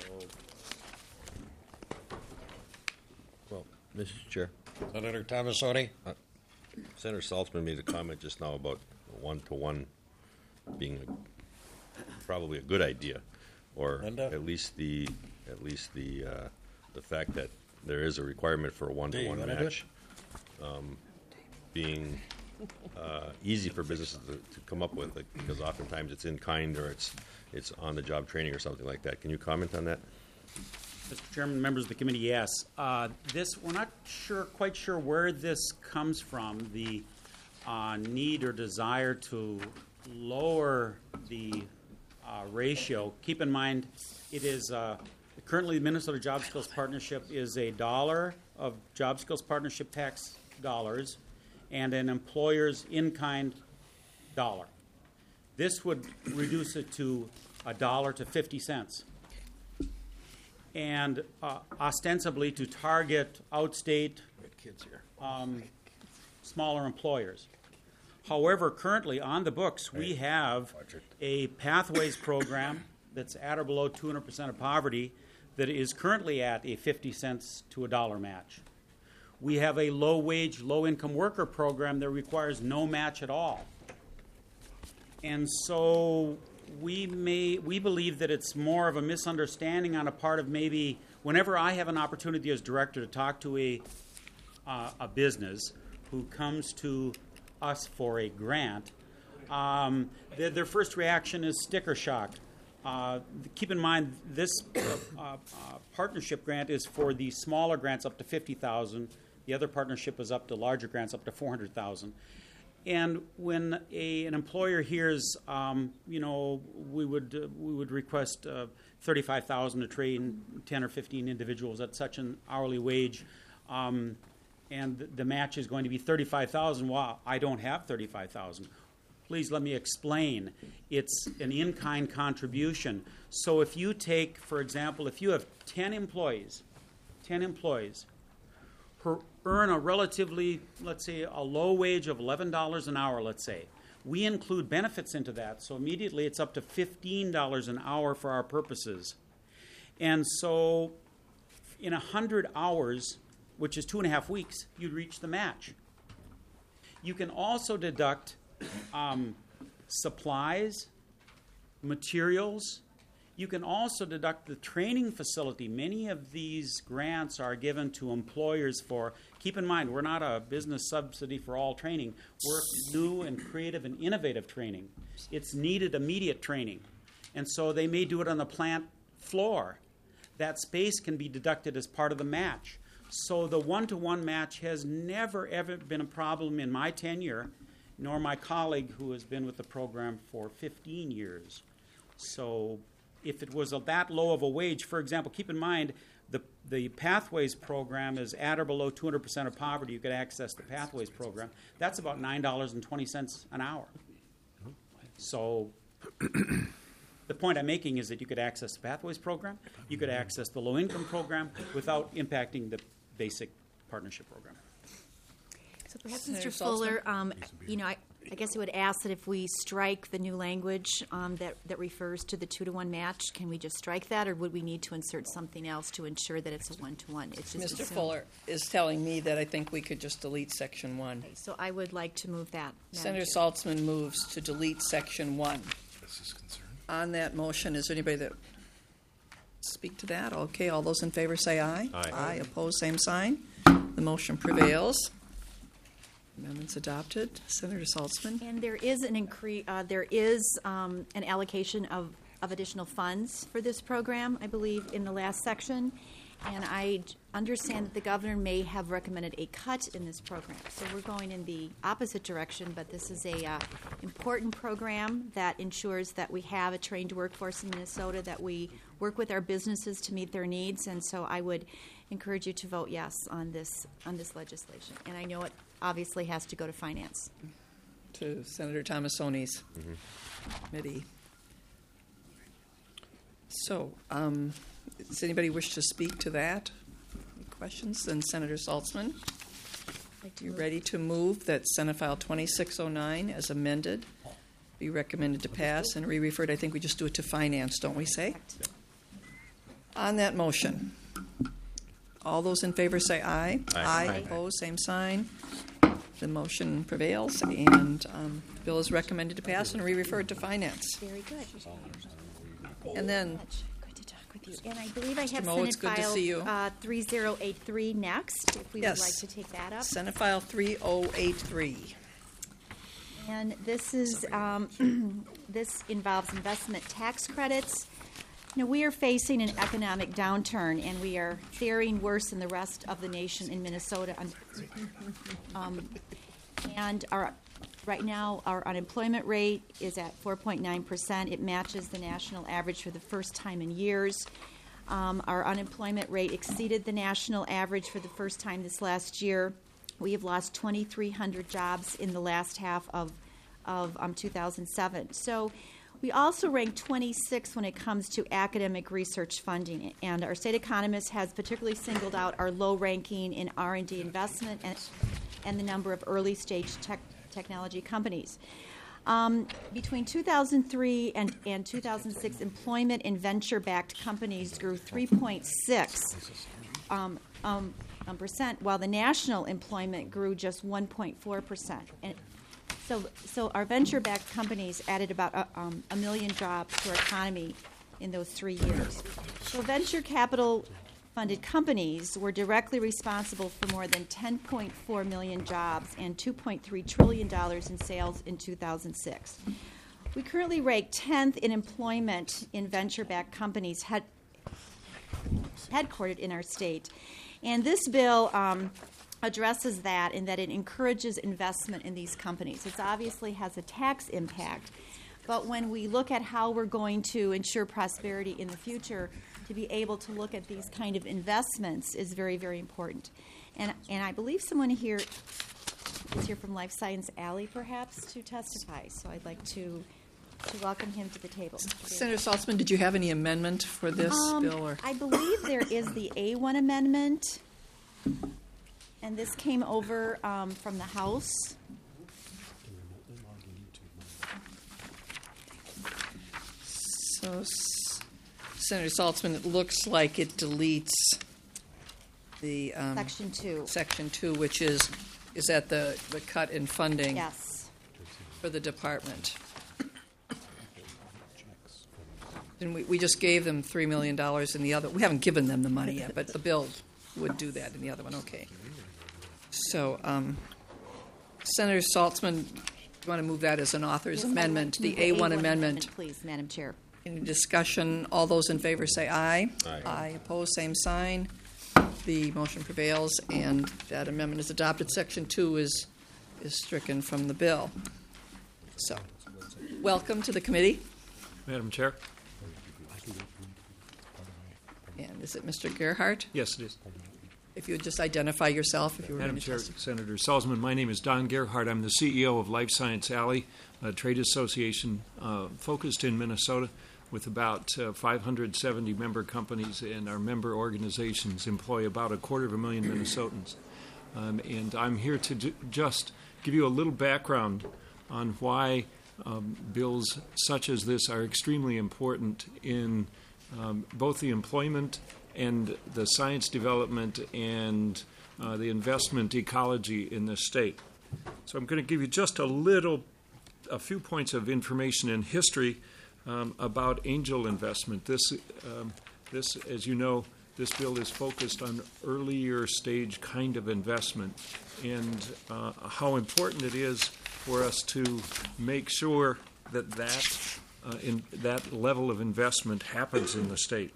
Well, Mister Chair. Senator Tomassoni? Uh, Senator Saltzman made a comment just now about one-to-one being a, probably a good idea, or Linda? at least the at least the uh, the fact that there is a requirement for a one-to-one Dave, you wanna do match um, being uh, easy for businesses to, to come up with, like, because oftentimes it's in kind or it's it's on the job training or something like that. Can you comment on that? Mister Chairman, members of the committee, yes. Uh, this, we're not sure, quite sure where this comes from, the uh, need or desire to lower the uh, ratio. Keep in mind, it is uh, currently the Minnesota Job Skills Partnership is a dollar of Job Skills Partnership tax dollars and an employer's in-kind dollar. This would reduce it to a dollar to fifty cents. And uh, ostensibly to target outstate kids here. Um, smaller employers. However, currently on the books, we have a Pathways program that's at or below two hundred percent of poverty that is currently at a fifty cents to a dollar match. We have a low-wage, low-income worker program that requires no match at all. And so we may we believe that it's more of a misunderstanding on a part of maybe whenever I have an opportunity as director to talk to a uh, a business who comes to us for a grant, um, their, their first reaction is sticker shock. Uh, keep in mind this uh, uh, partnership grant is for the smaller grants up to fifty thousand. The other partnership is up to larger grants up to four hundred thousand. And when a, an employer hears, um, you know, we would uh, we would request uh, thirty-five thousand to train ten or fifteen individuals at such an hourly wage, um, and the, the match is going to be thirty-five thousand. Wow, I don't have thirty-five thousand. Please let me explain. It's an in-kind contribution. So if you take, for example, if you have ten employees, ten employees. Per, earn a relatively, let's say, a low wage of eleven dollars an hour, let's say. We include benefits into that, so immediately it's up to fifteen dollars an hour for our purposes. And so in one hundred hours, which is two and a half weeks, you'd reach the match. You can also deduct um, supplies, materials. You can also deduct the training facility. Many of these grants are given to employers for, keep in mind, we're not a business subsidy for all training. We're new and creative and innovative training. It's needed immediate training. And so they may do it on the plant floor. That space can be deducted as part of the match. So the one-to-one match has never, ever been a problem in my tenure, nor my colleague who has been with the program for fifteen years. So if it was a, that low of a wage, for example, keep in mind the, the Pathways program is at or below two hundred percent of poverty. You could access the Pathways program. That's about nine dollars and twenty cents an hour. So the point I'm making is that you could access the Pathways program, you could access the low-income program without impacting the basic partnership program. So perhaps, Senator Mister Fuller, um, you know, I, I guess I would ask that if we strike the new language um, that, that refers to the two-to-one match, can we just strike that, or would we need to insert something else to ensure that it's a one-to-one? It's just Mister assumed. Fuller is telling me that I think we could just delete section one. Okay, so I would like to move that. Madam Senator Chair. Saltzman moves to delete section one. On that motion, is there anybody that speak to that? Okay, all those in favor say aye. Aye. Aye, opposed, same sign. The motion prevails. Amendment's adopted. Senator Saltzman. And there is an incre- uh, there is um, an allocation of, of additional funds for this program, I believe, in the last section. And I d- understand that the governor may have recommended a cut in this program. So we're going in the opposite direction, but this is a uh, important program that ensures that we have a trained workforce in Minnesota, that we work with our businesses to meet their needs. And so I would encourage you to vote yes on this on this legislation. And I know it obviously has to go to finance. To Senator Tomassoni's committee. So, um, does anybody wish to speak to that? Any questions? Then Senator Saltzman, you ready to move that Senate File twenty-six oh nine as amended be recommended to pass and re-referred? I think we just do it to finance, don't we say? On that motion, all those in favor say aye. Aye. Aye. Opposed, same sign. The motion prevails, and um, the bill is recommended to pass and re-referred to finance. Very good. And then, Good to talk with you. And I believe I have Moe, Senate it's good to File see you. uh, three oh eight three next, if we Yes. would like to take that up. Senate File three oh eight three. And this is um, this involves investment tax credits. You know, we are facing an economic downturn, and we are faring worse than the rest of the nation in Minnesota. Um, and our right now, our unemployment rate is at four point nine percent. It matches the national average for the first time in years. Um, our unemployment rate exceeded the national average for the first time this last year. We have lost twenty-three hundred jobs in the last half of, of um, two thousand seven. So we also rank twenty-sixth when it comes to academic research funding, and our state economist has particularly singled out our low ranking in R and D investment and, and the number of early-stage tech, technology companies. Um, between two thousand three and, and two thousand six, employment in venture-backed companies grew three point six um, um, um, percent, while the national employment grew just one point four percent. And so, so our venture-backed companies added about a, um, a million jobs to our economy in those three years. So venture capital-funded companies were directly responsible for more than ten point four million jobs and two point three trillion dollars in sales in two thousand six. We currently rank tenth in employment in venture-backed companies head, headquartered in our state. And this bill um, addresses that in that it encourages investment in these companies. It obviously has a tax impact, but when we look at how we're going to ensure prosperity in the future, to be able to look at these kind of investments is very, very important. And and I believe someone here is here from Life Science Alley, perhaps, to testify. So I'd like to to welcome him to the table. Senator Saltzman, did you have any amendment for this Um, bill? Or? I believe there is the A one amendment, and this came over um, from the House. So, S- Senator Saltzman, it looks like it deletes the um, Section two. Section two, which is is that the the cut in funding Yes. for the department. And we, we just gave them three million dollars in the other. We haven't given them the money yet, but the bill would do that in the other one. Okay. So, um, Senator Saltzman, you want to move that as an author's Yes, I'd like amendment, to the move A one amendment. Please, Madam Chair. Any discussion? All those in favor say aye. Aye. Aye. Opposed, same sign. The motion prevails, and that amendment is adopted. Section two is is stricken from the bill. So, welcome to the committee. Madam Chair? And is it Mister Gerhardt? Yes, it is. If you would just identify yourself, if you were Madam going to Chair, testify. Senator Salzman, my name is Don Gerhardt. I'm the C E O of Life Science Alley, a trade association uh, focused in Minnesota with about uh, five hundred seventy member companies, and our member organizations employ about a quarter of a million Minnesotans. Um, and I'm here to ju- just give you a little background on why um, bills such as this are extremely important in um, both the employment and the science development and uh, the investment ecology in this state. So I'm going to give you just a little, a few points of information and history um, about angel investment. This, um, this, as you know, this bill is focused on earlier stage kind of investment and uh, how important it is for us to make sure that that, uh, in, that level of investment happens in the state.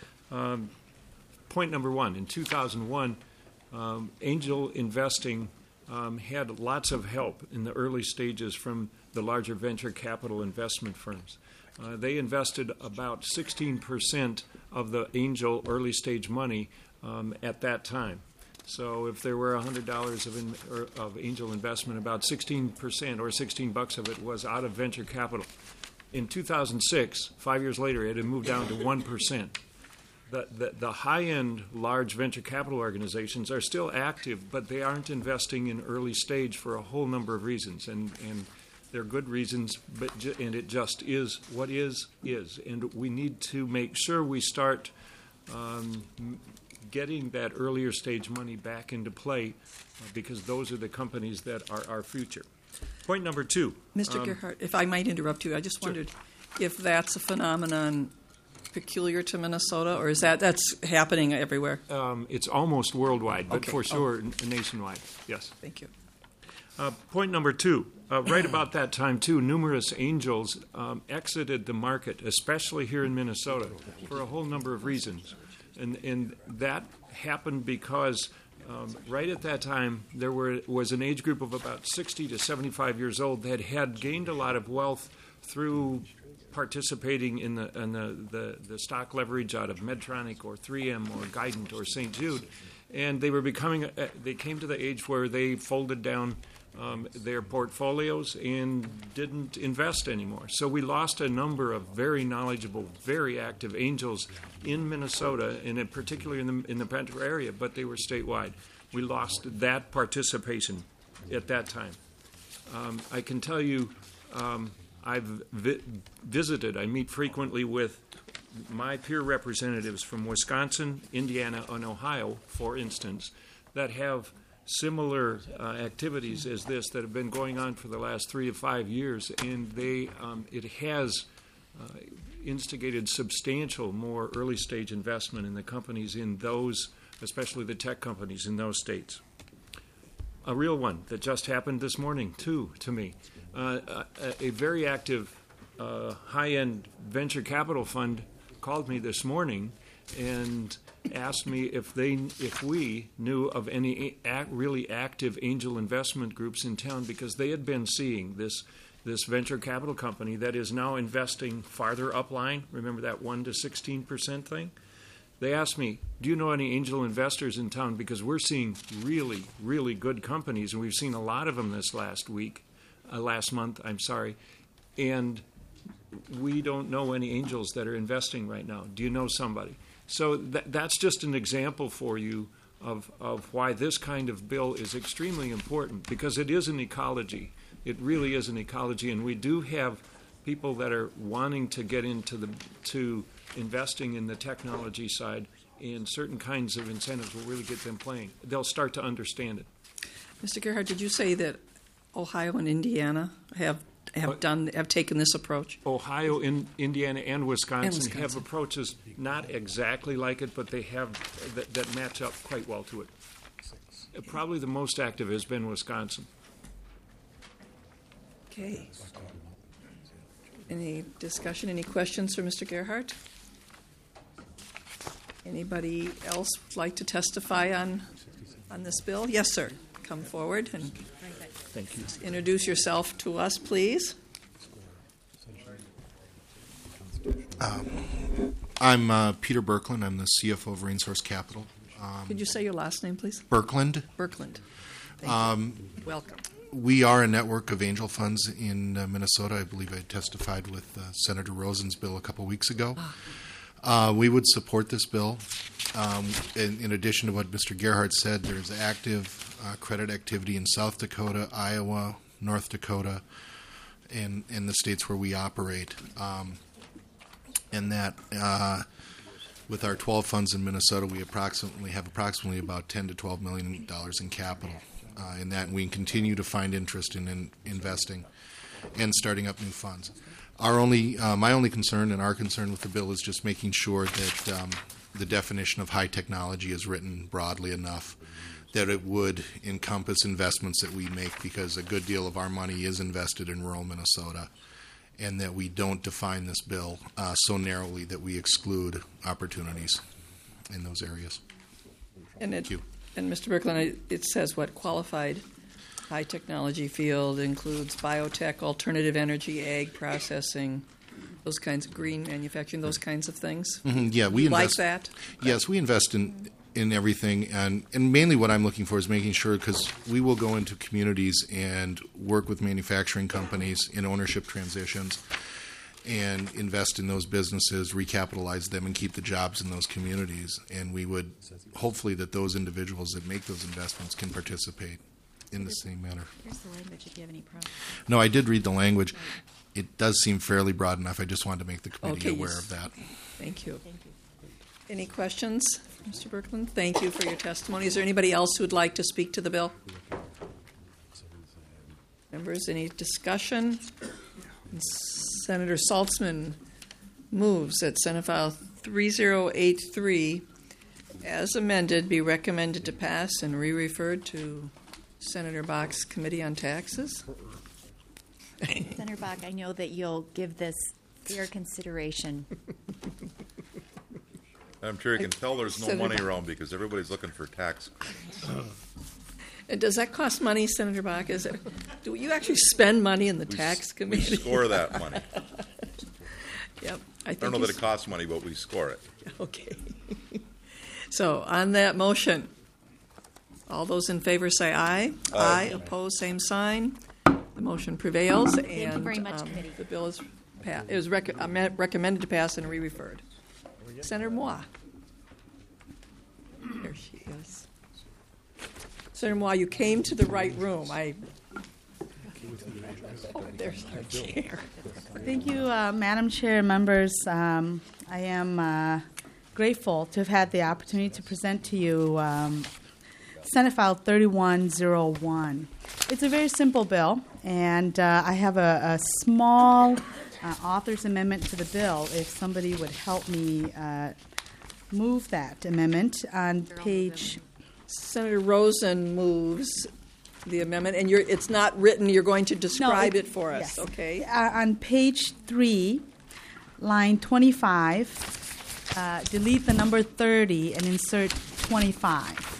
Um, point number one, in two thousand one, um, angel investing um, had lots of help in the early stages from the larger venture capital investment firms. Uh, they invested about sixteen percent of the angel early stage money um, at that time. So if there were one hundred dollars of, in, or of angel investment, about sixteen percent or sixteen bucks of it was out of venture capital. In two thousand six, five years later, it had moved down to one percent. The, the, the high-end large venture capital organizations are still active, but they aren't investing in early stage for a whole number of reasons. And, and they're good reasons, but ju- and it just is what is, is. And we need to make sure we start um, getting that earlier stage money back into play uh, because those are the companies that are our future. Point number two. Mister Um, Gerhardt, if I might interrupt you, I just Sure. wondered if that's a phenomenon peculiar to Minnesota, or is that that's happening everywhere? Um, it's almost worldwide, but Okay. for sure Oh. n- nationwide. Yes. Thank you. Uh, point number two. Uh, right about that time, too, numerous angels um, exited the market, especially here in Minnesota, for a whole number of reasons. And, and that happened because um, right at that time, there were, was an age group of about sixty to seventy-five years old that had gained a lot of wealth through participating in the, in the, the, the stock leverage out of Medtronic or three M or Guidant or Saint Jude. And they were becoming, uh, they came to the age where they folded down um, their portfolios and didn't invest anymore. So we lost a number of very knowledgeable, very active angels in Minnesota, and in particularly in the, in the metro area, but they were statewide. We lost that participation at that time. Um, I can tell you, um, I've vi- visited, I meet frequently with my peer representatives from Wisconsin, Indiana, and Ohio, for instance, that have similar uh, activities as this that have been going on for the last three to five years, and they um, it has uh, instigated substantial more early stage investment in the companies in those, especially the tech companies in those states. A real one that just happened this morning, too, to me. Uh, a, a very active uh, high-end venture capital fund called me this morning and asked me if they, if we knew of any a- really active angel investment groups in town, because they had been seeing this this venture capital company that is now investing farther upline. Remember that one to sixteen percent thing? They asked me, do you know any angel investors in town? Because we're seeing really, really good companies, and we've seen a lot of them this last week, uh, last month, I'm sorry, and we don't know any angels that are investing right now. Do you know somebody? So th- that's just an example for you of, of why this kind of bill is extremely important, because it is an ecology. It really is an ecology, and we do have people that are wanting to get into the to investing in the technology side, and certain kinds of incentives will really get them playing. They'll start to understand it. Mister Gerhardt, did you say that Ohio and Indiana have have done have taken this approach? Ohio, in, Indiana, and Wisconsin, And Wisconsin. have approaches not exactly like it, but they have that, that match up quite well to it. Uh, Probably the most active has been Wisconsin. Okay. Any discussion, any questions for Mister Gerhardt? Anybody else like to testify on on this bill? Yes, sir. Come forward and Thank you. introduce yourself to us, please. Um, I'm uh, Peter Berkland. I'm the C F O of Rainsource Capital. Um, Could you say your last name, please? Berkland. Berkland. Thank Um, you. Welcome. We are a network of angel funds in uh, Minnesota. I believe I testified with uh, Senator Rosen's bill a couple weeks ago. Uh, we would support this bill. Um, in, in addition to what Mister Gerhardt said, there's active uh, credit activity in South Dakota, Iowa, North Dakota, in, in the states where we operate. Um, and that uh, with our twelve funds in Minnesota, we approximately have approximately about ten to twelve million dollars in capital uh, in that, and we continue to find interest in, in investing and starting up new funds. Our only, uh, my only concern and our concern with the bill is just making sure that um, the definition of high technology is written broadly enough that it would encompass investments that we make, because a good deal of our money is invested in rural Minnesota, and that we don't define this bill uh, so narrowly that we exclude opportunities in those areas. And it, Thank you. And Mister Birkeland, it says what qualified high technology field includes biotech, alternative energy, ag processing, those kinds of green manufacturing, those kinds of things. Mm-hmm. Yeah, we like invest, that. Yes, we invest in in everything, and and mainly what I'm looking for is making sure, because we will go into communities and work with manufacturing companies in ownership transitions, and invest in those businesses, recapitalize them, and keep the jobs in those communities. And we would hopefully that those individuals that make those investments can participate in the same manner. Here's the language if you have any problems. No, I did read the language. It does seem fairly broad enough. I just wanted to make the committee Okay, aware yes. of that. Thank you. Thank you. Any questions, Mister Birkeland? Thank you for your testimony. Is there anybody else who would like to speak to the bill? Members, any discussion? Senator Saltzman moves that Senate File three zero eight three, as amended, be recommended to pass and re-referred to Senator Bach's Committee on Taxes. Senator Bach, I know that you'll give this fair consideration. I'm sure you can tell there's no Senator money Bach. around because everybody's looking for tax. And does that cost money, Senator Bach? Is it, do you actually spend money in the We tax s- committee? We score that money. Yep. I, I think don't know you that it costs money, but we score it. Okay. So on that motion, all those in favor say aye. Aye. Opposed, same sign. The motion prevails, Thank you and very much, um, committee. the bill is pa- it was rec- amen- recommended to pass and re-referred. Senator Moore. There she is. Senator Moore, you came to the right room. I. Oh, there's our chair. Thank you, uh, Madam Chair, members. Um, I am uh, grateful to have had the opportunity to present to you um, Senate File thirty-one oh one. It's a very simple bill, and uh, I have a, a small uh, author's amendment to the bill. If somebody would help me uh, move that amendment on page. Senator Rosen moves the amendment, and you're, it's not written. You're going to describe No, it, for us, yes. okay? Uh, on page three, line twenty-five, uh, delete the number thirty and insert twenty-five.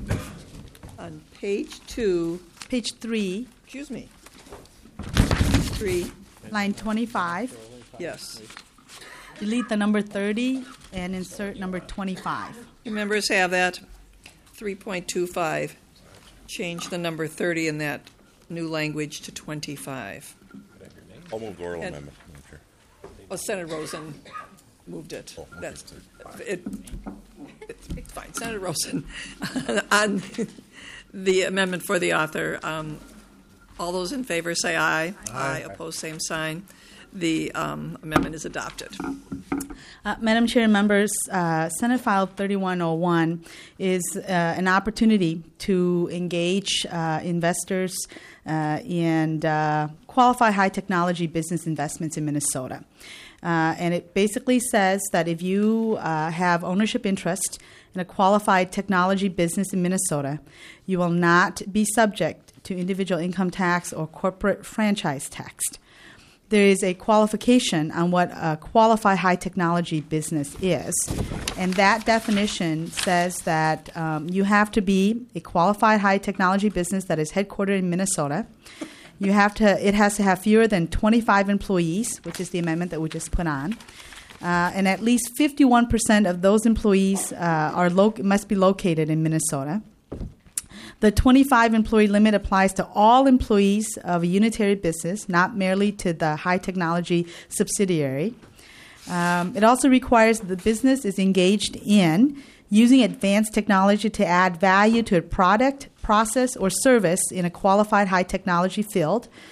On page two. Page three. Excuse me. Page three. Line twenty-five. Yes. Delete the number thirty and insert number twenty-five. You members have that. three point two five. Change the number thirty in that new language to twenty-five. I'll move the oral And- amendment, Madam Chair. Oh, Senator Rosen moved it. Oh, okay. That's it, it's fine. Senator Rosen on the amendment for the author. Um, all those in favor say aye. Aye. Opposed, same sign. The um, amendment is adopted. Uh, Madam Chair and members, uh, Senate File thirty-one oh one is uh, an opportunity to engage uh, investors uh, in uh, qualify high technology business investments in Minnesota. Uh, and it basically says that if you uh, have ownership interest in a qualified technology business in Minnesota, you will not be subject to individual income tax or corporate franchise tax. There is a qualification on what a qualified high technology business is, and that definition says that um, you have to be a qualified high technology business that is headquartered in Minnesota. You have to; it has to have fewer than twenty-five employees, which is the amendment that we just put on, uh, and at least fifty-one percent of those employees uh, are lo- must be located in Minnesota. The twenty-five employee limit applies to all employees of a unitary business, not merely to the high technology subsidiary. Um, it also requires that the business is engaged in using advanced technology to add value to a product, process, or service in a qualified high technology field.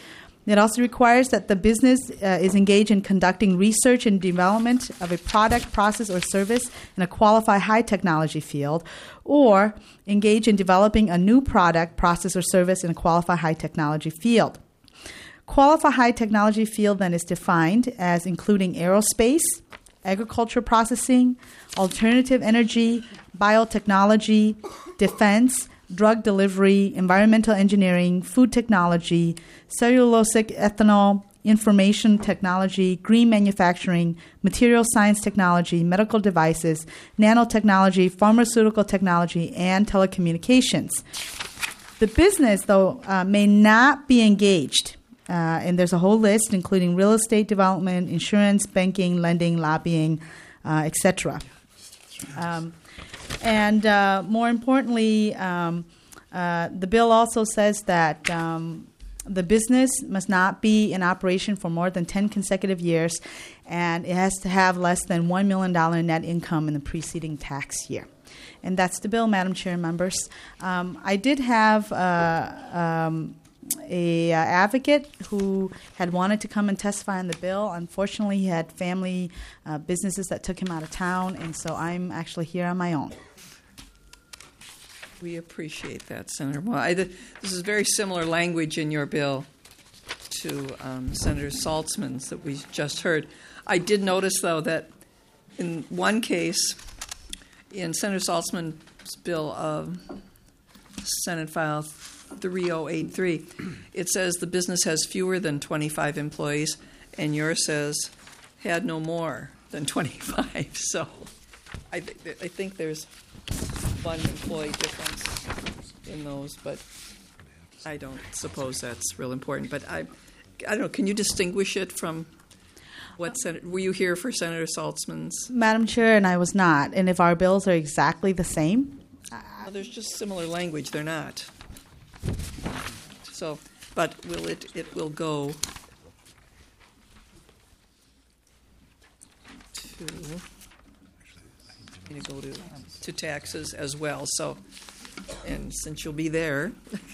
It also requires that the business uh, is engaged in conducting research and development of a product, process, or service in a qualified high technology field, or engage in developing a new product, process, or service in a qualified high technology field. Qualified high technology field then is defined as including aerospace, agriculture processing, alternative energy, biotechnology, defense, drug delivery, environmental engineering, food technology, cellulosic ethanol, information technology, green manufacturing, material science technology, medical devices, nanotechnology, pharmaceutical technology, and telecommunications. The business, though, uh, may not be engaged, uh, and there's a whole list, including real estate development, insurance, banking, lending, lobbying, uh, et cetera. Um, and uh, more importantly, um, uh, the bill also says that um, the business must not be in operation for more than ten consecutive years, and it has to have less than one million dollars net income in the preceding tax year. And that's the bill, Madam Chair and members. Um, I did have uh, um, a uh, advocate who had wanted to come and testify on the bill. Unfortunately, he had family uh, businesses that took him out of town, and so I'm actually here on my own. We appreciate that, Senator. Well, I, this is very similar language in your bill to um, Senator Saltzman's that we just heard. I did notice, though, that in one case, in Senator Saltzman's bill of Senate File three oh eight three, it says the business has fewer than twenty-five employees, and yours says had no more than twenty-five. So I, th- I think there's one employee difference in those, but I don't suppose that's real important. But I, I don't know. Can you distinguish it from what Senator? Were you here for Senator Saltzman's? Madam Chair, and I was not. And if our bills are exactly the same, well, there's just similar language. They're not. So, but will it? It will go to. Going to go to to taxes as well. So, and since you'll be there,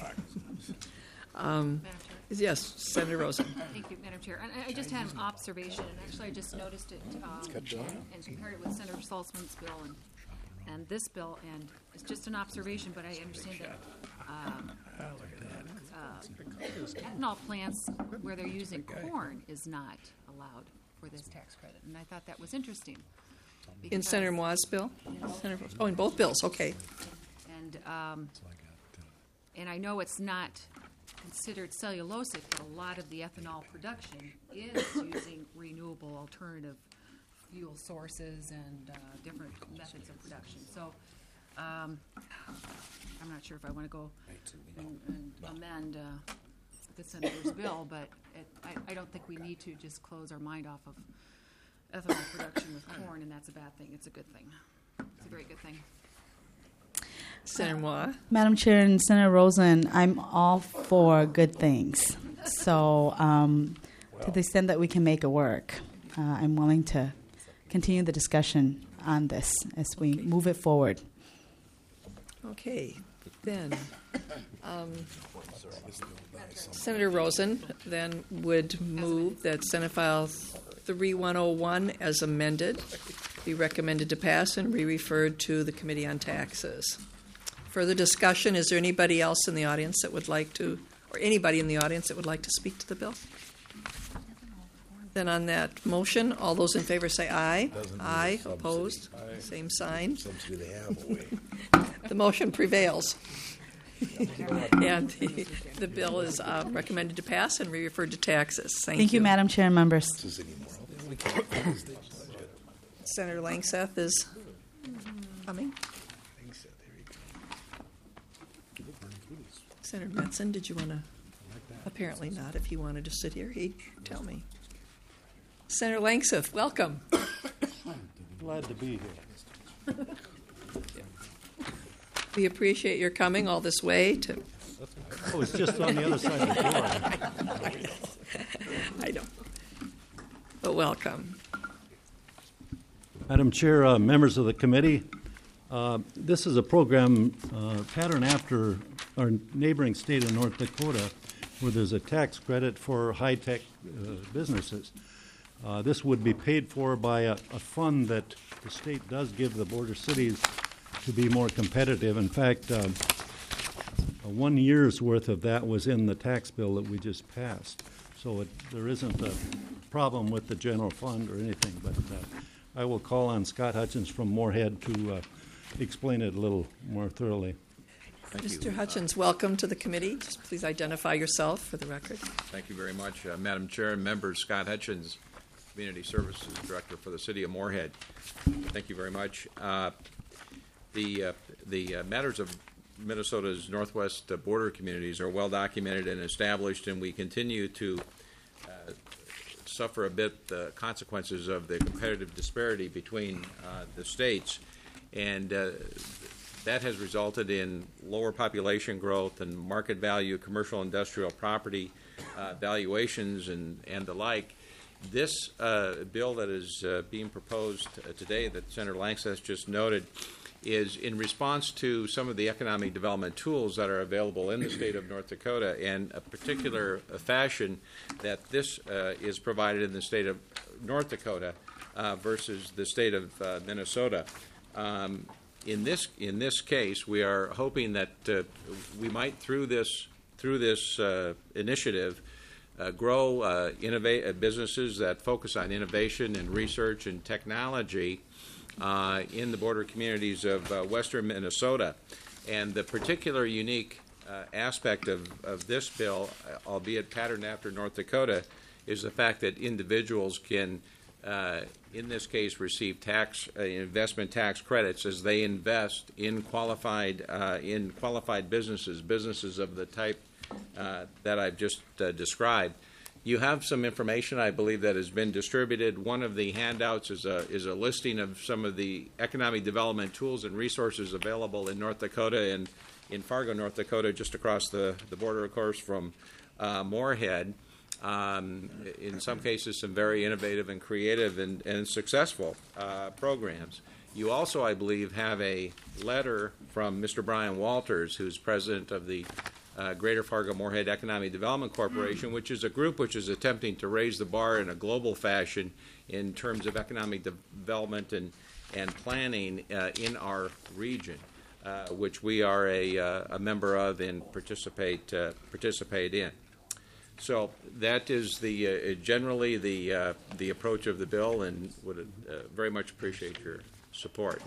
um, yes, Senator Rosen. Thank you, Madam Chair. And I just had an observation, and actually I just noticed it um, and compared it with Senator Saltzman's bill and and this bill, and it's just an observation, but I understand that um, uh, ethanol plants where they're using corn is not allowed for this tax credit, and I thought that was interesting. In Senator Moa's bill? Senator, oh, in both bills, okay. And um, and I know it's not considered cellulosic, but a lot of the ethanol production is using renewable alternative fuel sources and uh, different methods of production. So um, I'm not sure if I want to go and, and amend uh, the senator's bill, but it, I, I don't think we need to just close our mind off of ethanol production with corn, and that's a bad thing. It's a good thing. It's a very good thing. Senator Moa. Madam Chair and Senator Rosen, I'm all for good things. So um, to the extent that we can make it work, uh, I'm willing to continue the discussion on this as we move it forward. Okay, then um, Senator Rosen then would move that Senate File thirty-one oh one as amended be recommended to pass and be referred to the Committee on Taxes. Further discussion, is there anybody else in the audience that would like to, or anybody in the audience that would like to speak to the bill? Then on that motion, all those in favor say aye. Aye. Opposed? Aye. Same sign. The motion prevails. And the, the bill is uh, recommended to pass and be referred to taxes. Thank, Thank you, you, Madam Chair and members. Senator Langseth is coming. Senator Metzen, did you want to? Apparently not. If you wanted to sit here, he'd tell me. Senator Langseth, welcome. Glad to be here. We appreciate your coming all this way to. Oh, it's just on the other side of the door. I know. I know. But welcome. Madam Chair, uh, members of the committee, uh, this is a program uh, patterned after our neighboring state of North Dakota, where there's a tax credit for high-tech uh, businesses. Uh, this would be paid for by a, a fund that the state does give the border cities to be more competitive. In fact, um, uh, one year's worth of that was in the tax bill that we just passed. So it, there isn't a problem with the general fund or anything, but uh, I will call on Scott Hutchins from Moorhead to uh, explain it a little more thoroughly. Thank Mister you. Hutchins, welcome to the committee. Just please identify yourself for the record. Thank you very much, uh, Madam Chair and members. Scott Hutchins, Community Services Director for the City of Moorhead. Thank you very much. Uh, the uh, the uh, matters of Minnesota's northwest uh, border communities are well documented and established, and we continue to uh, suffer a bit the consequences of the competitive disparity between uh, the states, and uh, that has resulted in lower population growth and market value, commercial industrial property uh, valuations, and, and the like. This uh, bill that is uh, being proposed uh, today, that Senator Langseth just noted, is in response to some of the economic development tools that are available in the state of North Dakota, and a particular uh, fashion that this uh, is provided in the state of North Dakota uh, versus the state of uh, Minnesota. Um, in this in this case, we are hoping that uh, we might through this through this uh, initiative uh, grow uh, innovate uh, businesses that focus on innovation and research and technology Uh, in the border communities of uh, western Minnesota. And the particular unique uh, aspect of, of this bill, uh, albeit patterned after North Dakota, is the fact that individuals can, uh, in this case, receive tax uh, investment tax credits as they invest in qualified uh, in qualified businesses, businesses of the type uh, that I've just uh, described. You have some information, I believe, that has been distributed. One of the handouts is a is a listing of some of the economic development tools and resources available in North Dakota and in Fargo, North Dakota, just across the, the border, of course, from uh, Moorhead. Um, in some cases, some very innovative and creative and, and successful uh, programs. You also, I believe, have a letter from Mister Brian Walters, who's president of the Uh, Greater Fargo-Moorhead Economic Development Corporation, which is a group which is attempting to raise the bar in a global fashion in terms of economic de- development and, and planning uh, in our region, uh, which we are a, uh, a member of and participate uh, participate in. So that is the uh, generally the uh, the approach of the bill, and would uh, very much appreciate your support.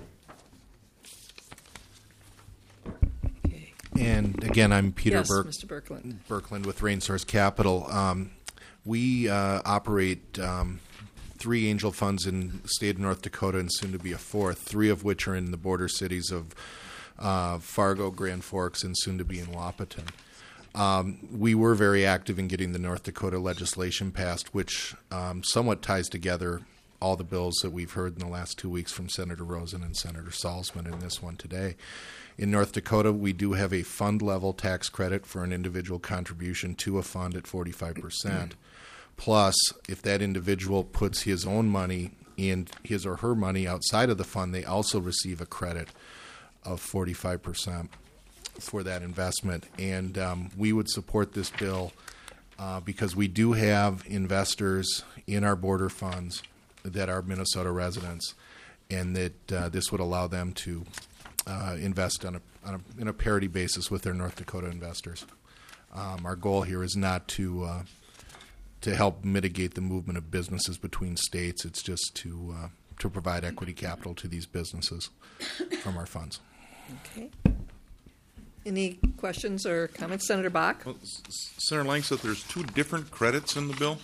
And again, I'm Peter Yes, Burke, Mister Birkeland. Birkeland with Rainsource Capital. Um, we uh, operate um, three angel funds in the state of North Dakota and soon to be a fourth, three of which are in the border cities of uh, Fargo, Grand Forks, and soon to be in Wahpeton. Um, we were very active in getting the North Dakota legislation passed, which um, somewhat ties together all the bills that we've heard in the last two weeks from Senator Rosen and Senator Salzman in this one today. In North Dakota, we do have a fund-level tax credit for an individual contribution to a fund at forty-five percent. Plus, if that individual puts his own money in his or her money outside of the fund, they also receive a credit of forty-five percent for that investment. And um, we would support this bill uh, because we do have investors in our border funds that are Minnesota residents, and that uh, this would allow them to uh, invest on a, on a in a parity basis with their North Dakota investors. Um, our goal here is not to uh, to help mitigate the movement of businesses between states. It's just to uh, to provide equity capital to these businesses from our funds. Okay. Any questions or comments, Senator Bach? Well, Senator Langseth, there's two different credits in the bill.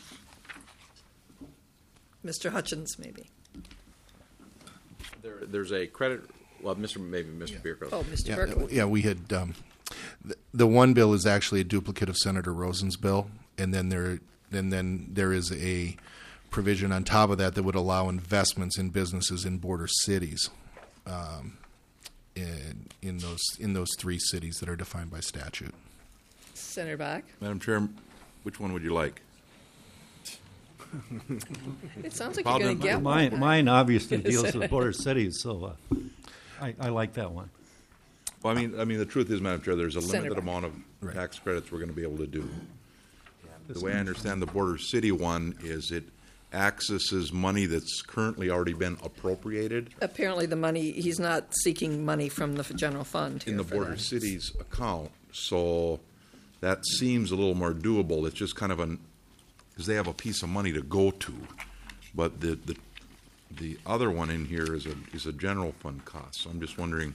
Mister Hutchins, maybe. There, there's a credit. Well, Mister maybe Mister Yeah. Bierko. Oh, Mister Yeah, Birkeland. yeah, we had um, the, the one bill is actually a duplicate of Senator Rosen's bill, and then there and then there is a provision on top of that that would allow investments in businesses in border cities, um, in, in those in those three cities that are defined by statute. Senator Bach? Madam Chair, which one would you like? It sounds like you're going to get mine, one. mine obviously deals with border cities, so uh, I, I like that one. Well, I mean, I mean, the truth is, Madam Chair, there's a Senator limited Bach. amount of tax credits we're going to be able to do. the way I understand the Border City one is it accesses money that's currently already been appropriated Apparently, the money, he's not seeking money from the general fund here in the for Border that. City's account. So that seems a little more doable. It's just kind of an, because they have a piece of money to go to. But the, the, the other one in here is a, is a general fund cost. So I'm just wondering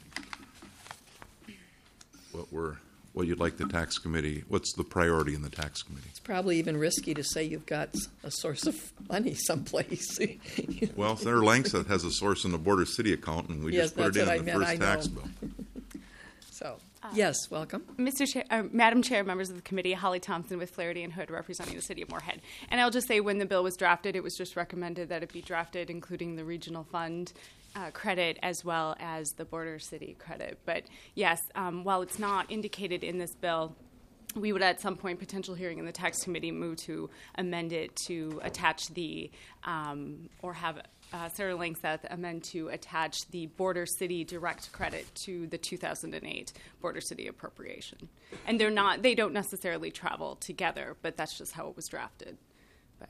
what we're, what you'd like the tax committee, what's the priority in the tax committee? It's probably even risky to say you've got a source of money someplace. Well, Senator Langseth has a source in the Border City account, and we Yes, just put it that's in what I the meant, I first tax know. bill. So, yes, welcome. Mister Chair, uh, Madam Chair, members of the committee, Holly Thompson with Flaherty and Hood representing the city of Moorhead. And I'll just say when the bill was drafted, it was just recommended that it be drafted including the regional fund uh, credit as well as the border city credit. But yes, um, while it's not indicated in this bill, we would at some point, potential hearing in the tax committee, move to amend it to attach the, um, or have uh, Sarah Langseth amend to attach the border city direct credit to the two thousand eight border city appropriation. And they're not, they don't necessarily travel together, but that's just how it was drafted. But.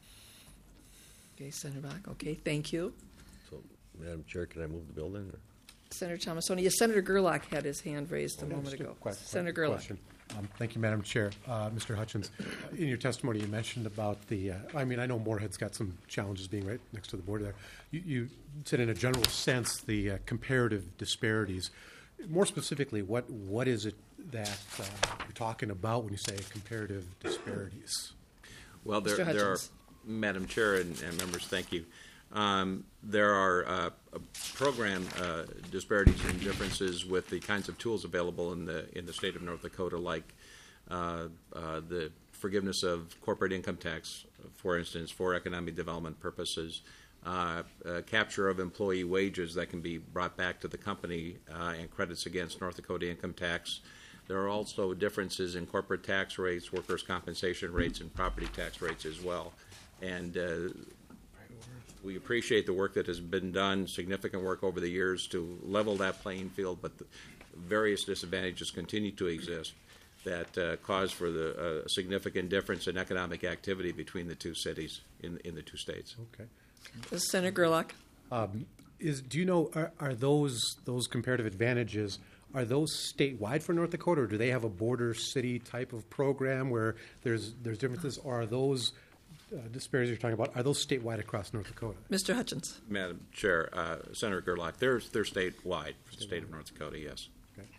Okay, Senator Bach, okay, thank you. So, Madam Chair, can I move the bill then? Or? Senator Thomasoni, yes, Senator Gerlach had his hand raised a Okay, moment just a ago. que- Senator que- Gerlach. question. Um, thank you, Madam Chair. Uh, Mister Hutchins, in your testimony, you mentioned about the, uh, I mean, I know Moorhead's got some challenges being right next to the border there. You, you said in a general sense the uh, comparative disparities. More specifically, what, what is it that uh, you're talking about when you say comparative disparities? Well, there, Mister there are, Hutchins. Madam Chair and, and members, thank you. Um, there are uh, uh, program uh, disparities and differences with the kinds of tools available in the in the state of North Dakota, like uh, uh, the forgiveness of corporate income tax, for instance, for economic development purposes, uh, uh, capture of employee wages that can be brought back to the company uh, and credits against North Dakota income tax. There are also differences in corporate tax rates, workers' compensation rates, and property tax rates as well. And uh, we appreciate the work that has been done, significant work over the years to level that playing field, but the various disadvantages continue to exist that uh, cause for the uh, significant difference in economic activity between the two cities in, in the two states. Okay. Senator Gerlach. Um, is do you know are, are those those comparative advantages, are those statewide for North Dakota, or do they have a border city type of program where there's there's differences, or are those uh, disparities you're talking about, are those statewide across North Dakota? Mister Hutchins. Madam Chair, uh, Senator Gerlach, they're, they're statewide for the state of North Dakota, yes.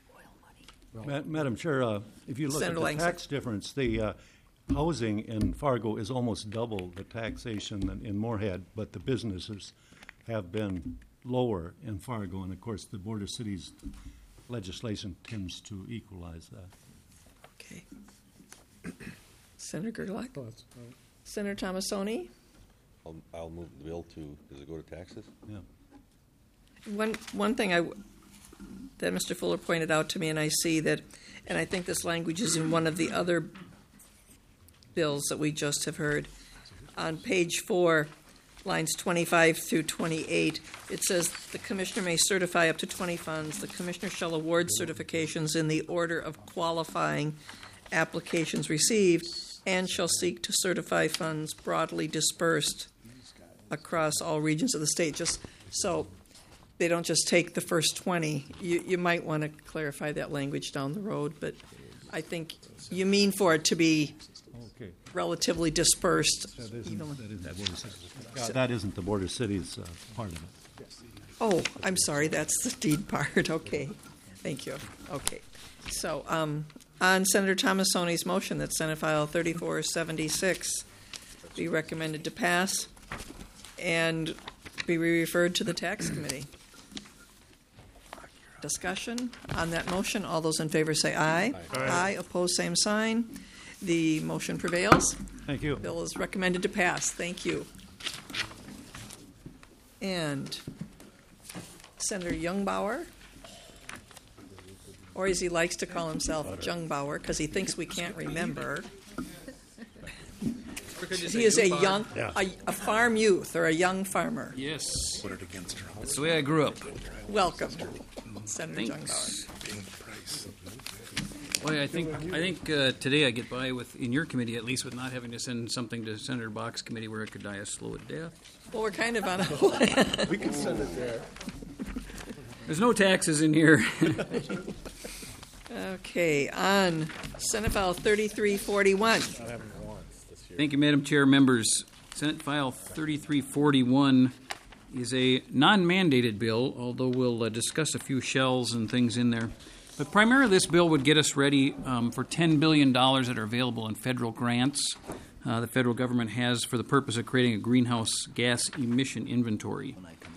Ma- Madam Chair, uh, if you look Senator at the Langston. tax difference, the uh, housing in Fargo is almost double the taxation in, in Moorhead, but the businesses have been lower in Fargo, and of course the border cities legislation tends to equalize that. Okay. Senator Gerlach. Senator Thomasoni. I'll, I'll move the bill to, does it go to taxes? Yeah. One one thing I w- that Mister Fuller pointed out to me, and I see that, and I think this language is in one of the other bills that we just have heard. On page four, lines twenty-five through twenty-eight, it says the commissioner may certify up to twenty funds. The commissioner shall award certifications in the order of qualifying applications received, and shall seek to certify funds broadly dispersed across all regions of the state. Just so they don't just take the first twenty. You, you might want to clarify that language down the road, but I think you mean for it to be Okay. relatively dispersed. That isn't, evenly. that isn't, the border cities. Uh, that isn't the border cities uh, part of it. Oh, I'm sorry, that's the deed part. Okay, thank you. Okay, so um, on Senator Thomasoni's motion that Senate File thirty-four seventy-six be recommended to pass and be referred to the Tax Committee. Discussion on that motion. All those in favor say aye. Aye. Aye. Opposed, same sign. The motion prevails. Thank you. Bill is recommended to pass. Thank you. And Senator Youngbauer, or as he likes to call himself, Jungbauer, because he thinks we can't remember. He is a young, a, a farm youth or a young farmer. Yes. Put it against her. That's the way I grew up. Welcome, Senator Thanks. Jungbauer. Boy, I think I think uh, today I get by with, in your committee at least, with not having to send something to Senator Bach's committee where it could die a slow death. Well, we're kind of on a... We can send it there. There's no taxes in here. Okay, on Senate File thirty-three forty-one. Thank you, Madam Chair. Members, Senate File thirty-three forty-one is a non-mandated bill, although we'll uh, discuss a few shells and things in there. But primarily this bill would get us ready um, for ten billion dollars that are available in federal grants uh, the federal government has for the purpose of creating a greenhouse gas emission inventory.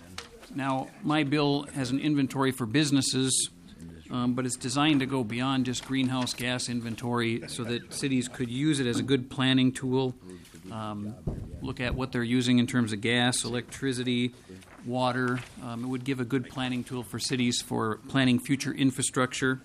Now, my bill has an inventory for businesses, um, but it's designed to go beyond just greenhouse gas inventory so that cities could use it as a good planning tool, um, look at what they're using in terms of gas, electricity, water. Um, it would give a good planning tool for cities for planning future infrastructure.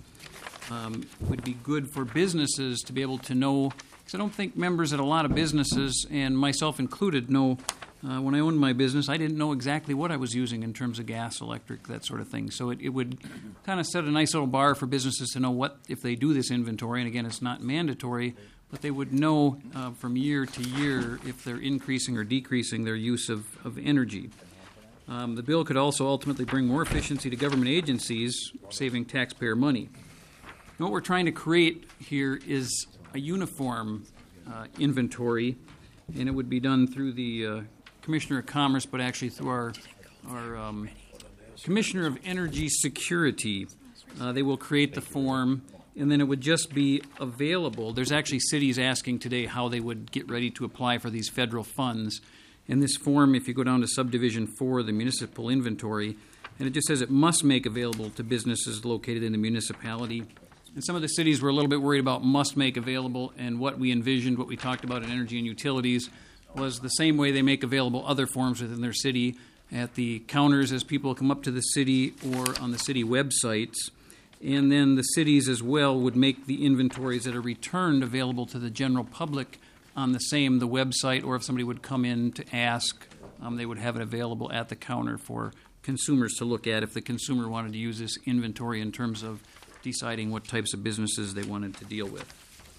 Um, it would be good for businesses to be able to know, because I don't think members at a lot of businesses, and myself included, know uh, when I owned my business, I didn't know exactly what I was using in terms of gas, electric, that sort of thing. So it, it would kind of set a nice little bar for businesses to know what, if they do this inventory, and again, it's not mandatory, but they would know uh, from year to year if they're increasing or decreasing their use of, of energy. Um, the bill could also ultimately bring more efficiency to government agencies, saving taxpayer money. And what we're trying to create here is a uniform uh, inventory, and it would be done through the uh, Commissioner of Commerce, but actually through our, our um, Commissioner of Energy Security. Uh, they will create the form, and then it would just be available. There's actually cities asking today how they would get ready to apply for these federal funds. In this form, if you go down to subdivision four, the municipal inventory, and it just says it must make available to businesses located in the municipality. And some of the cities were a little bit worried about must make available, and what we envisioned, what we talked about in energy and utilities, was the same way they make available other forms within their city at the counters as people come up to the city or on the city websites. And then the cities as well would make the inventories that are returned available to the general public on the same, the website, or if somebody would come in to ask, um, they would have it available at the counter for consumers to look at if the consumer wanted to use this inventory in terms of deciding what types of businesses they wanted to deal with.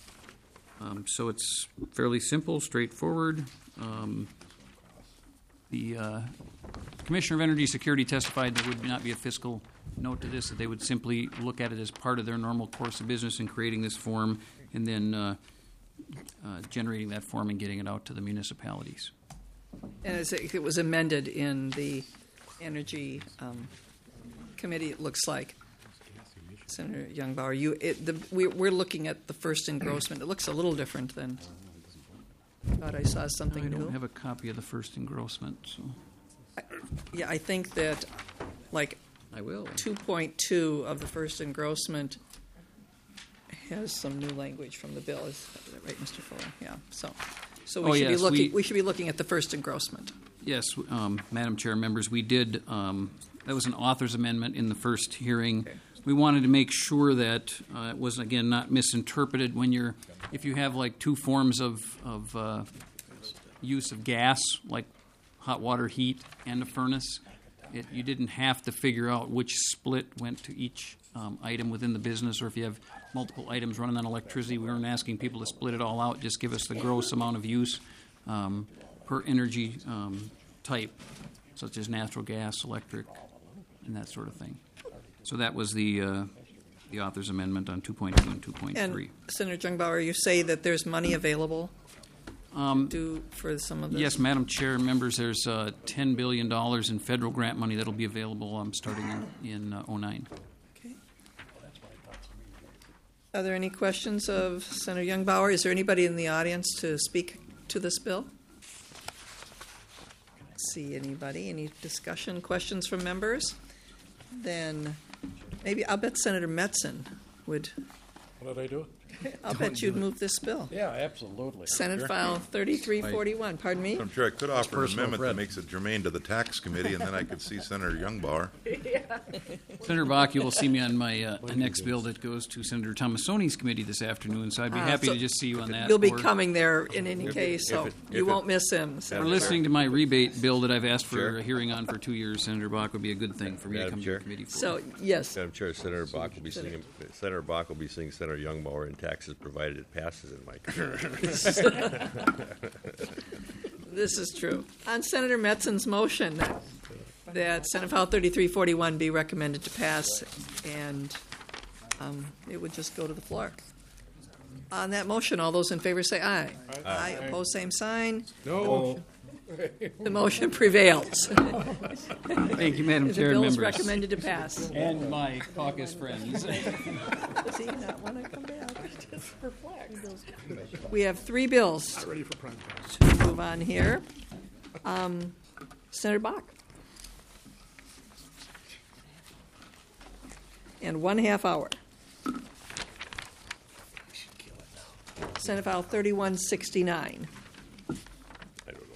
Um, so it's fairly simple, straightforward. Um, the uh, Commissioner of Energy Security testified there would not be a fiscal note to this, that they would simply look at it as part of their normal course of business in creating this form and then uh, uh, generating that form and getting it out to the municipalities. And as it it was amended in the Energy um, Committee, it looks like. Senator Youngbauer, you, it, the, we, we're looking at the first engrossment. It looks a little different than I thought I saw something I don't new. have a copy of the first engrossment, so I, yeah, I think that like I will. two point two of the first engrossment has some new language from the bill. Is that right, Mister Fuller? Yeah. So, so we Oh, should yes, be looking. we- We should be looking at the first engrossment. Yes, um, Madam Chair, members, we did, um, that was an author's amendment in the first hearing. Okay. We wanted to make sure that uh, it was, again, not misinterpreted when you're, if you have like two forms of, of uh, use of gas, like hot water heat and a furnace, it, you didn't have to figure out which split went to each um, item within the business, or if you have multiple items running on electricity, we weren't asking people to split it all out, just give us the gross amount of use um, per energy um, type, such as natural gas, electric, and that sort of thing. So that was the uh, the author's amendment on two point two and two point three. And Senator Jungbauer, you say that there's money available Um, do for some of this? Yes, Madam Chair, members, there's uh, ten billion dollars in federal grant money that'll be available um, starting in, in uh, oh nine. Okay. Are there any questions of Senator Jungbauer? Is there anybody in the audience to speak to this bill? See anybody? Any discussion, questions from members? Then maybe I'll bet Senator Metzen would. What did I do? I'll bet you'd move this bill. Yeah, absolutely. Senate File thirty-three forty-one, pardon me? I'm sure I could offer an personal amendment friend. that makes it germane to the tax committee, and then I could see Senator Youngbauer. Senator Bach, you will see me on my uh, next bill that goes to Senator Tomasoni's committee this afternoon, so I'd be Ah, happy so to just see you on that. You'll be or- coming there in any If it- case, if so it- you if won't it- miss him. Or Senator. listening to my rebate bill that I've asked for Chair. a hearing on for two years, Senator Bach would be a good thing for me to Madam come to Chair. the committee for. So, yes. Madam Chair, Senator Bach will be seeing, Senator Bach will be seeing Senator Youngbauer in taxes provided it passes in my concern. This is true. On Senator Metzen's motion that, that Senate File thirty-three forty-one be recommended to pass, and um, it would just go to the floor. On that motion, all those in favor say aye. Aye. Aye. Opposed, same sign. No. The motion prevails. Thank you, Madam Chair The and bill is members. recommended to pass. And my caucus friends. Does he not want to come back? Just perplexed. We have three bills. Not ready for prime time. To move on here. Um, Senator Bach. And one half hour. Senate File thirty-one sixty-nine. I don't know.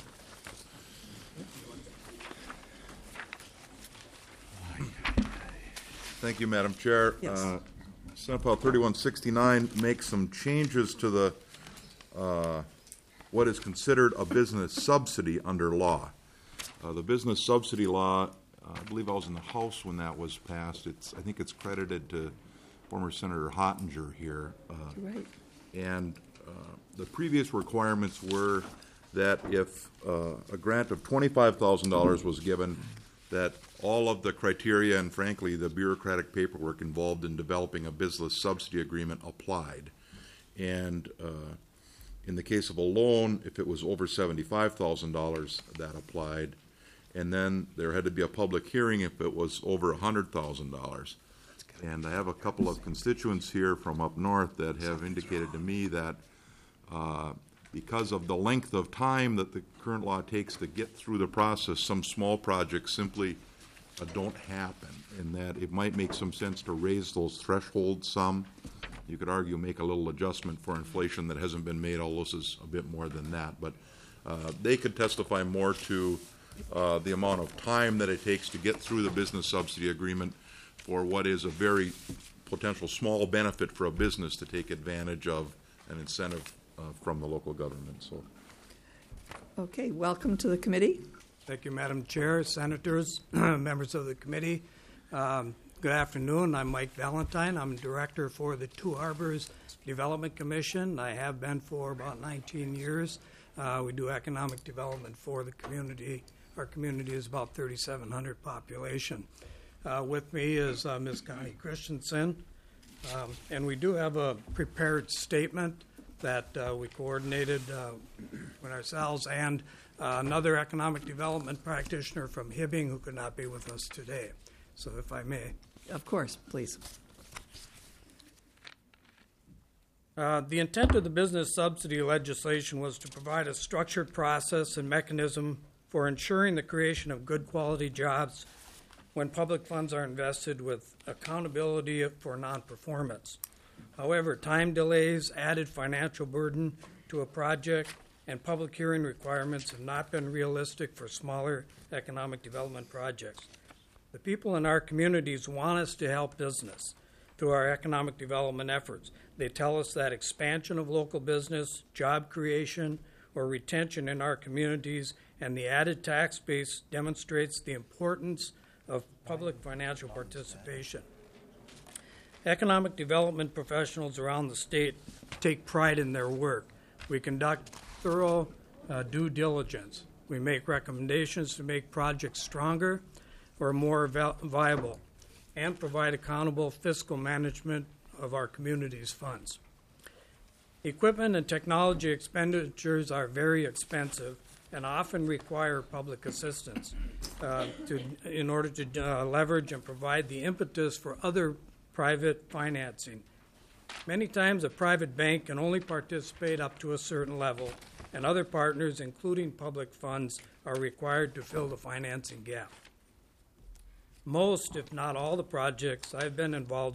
Thank you, Madam Chair. Yes. Uh, Senate File thirty-one sixty-nine makes some changes to the, uh, what is considered a business subsidy under law. Uh, The business subsidy law, uh, I believe I was in the House when that was passed. It's, I think it's credited to former Senator Hottinger here. Uh, Right. And uh, the previous requirements were that if uh, a grant of twenty-five thousand dollars was given, that all of the criteria and frankly the bureaucratic paperwork involved in developing a business subsidy agreement applied. And uh, in the case of a loan, if it was over seventy-five thousand dollars, that applied. And then there had to be a public hearing if it was over one hundred thousand dollars. And I have a couple of constituents here from up north that have indicated to me that uh, because of the length of time that the current law takes to get through the process, some small projects simply uh, don't happen, and that it might make some sense to raise those thresholds some. You could argue make a little adjustment for inflation that hasn't been made, although this is a bit more than that. But uh, they could testify more to uh, the amount of time that it takes to get through the business subsidy agreement for what is a very potential small benefit for a business to take advantage of an incentive uh, from the local government. So, Okay, welcome to the committee. Thank you, Madam Chair, Senators, members of the committee. Um, good afternoon. I'm Mike Valentine. I'm Director for the Two Harbors Development Commission. I have been for about nineteen years. Uh, we do economic development for the community. Our community is about thirty-seven hundred population. Uh, with me is uh, Miz Connie Christensen, um, and we do have a prepared statement that uh, we coordinated uh, with ourselves and uh, another economic development practitioner from Hibbing who could not be with us today. So if I may. Of course, please. Uh, the intent of the business subsidy legislation was to provide a structured process and mechanism for ensuring the creation of good quality jobs when public funds are invested, with accountability for non-performance. However, time delays, added financial burden to a project, and public hearing requirements have not been realistic for smaller economic development projects. The people in our communities want us to help business through our economic development efforts. They tell us that expansion of local business, job creation, or retention in our communities, and the added tax base demonstrates the importance of public financial participation. Economic development professionals around the state take pride in their work. We conduct thorough uh, due diligence. We make recommendations to make projects stronger or more vi- viable, and provide accountable fiscal management of our community's funds. Equipment and technology expenditures are very expensive and often require public assistance uh, to, in order to uh, leverage and provide the impetus for other private financing. Many times a private bank can only participate up to a certain level, and other partners, including public funds, are required to fill the financing gap. Most, if not all, the projects I've been involved with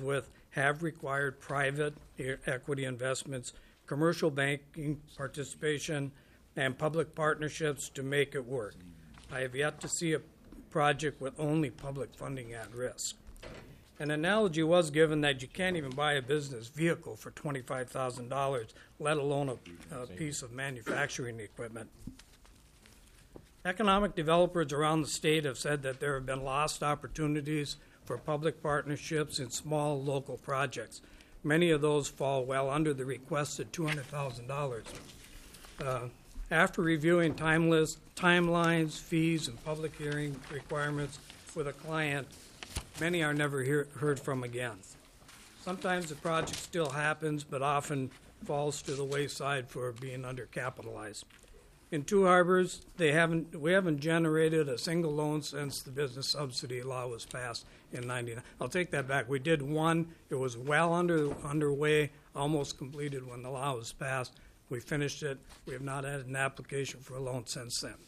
have required private e- equity investments, commercial banking participation, and public partnerships to make it work. I have yet to see a project with only public funding at risk. An analogy was given that you can't even buy a business vehicle for twenty-five thousand dollars, let alone a, a piece of manufacturing equipment. Economic developers around the state have said that there have been lost opportunities for public partnerships in small local projects. Many of those fall well under the requested two hundred thousand dollars. Uh, after reviewing timeless, timelines, fees, and public hearing requirements with a client, many are never hear, heard from again. Sometimes the project still happens, but often falls to the wayside for being undercapitalized. In Two Harbors, they haven't, we haven't generated a single loan since the business subsidy law was passed in ninety-nine. I'll take that back. We did one. It was well under underway, almost completed when the law was passed. We finished it. We have not had an application for a loan since then.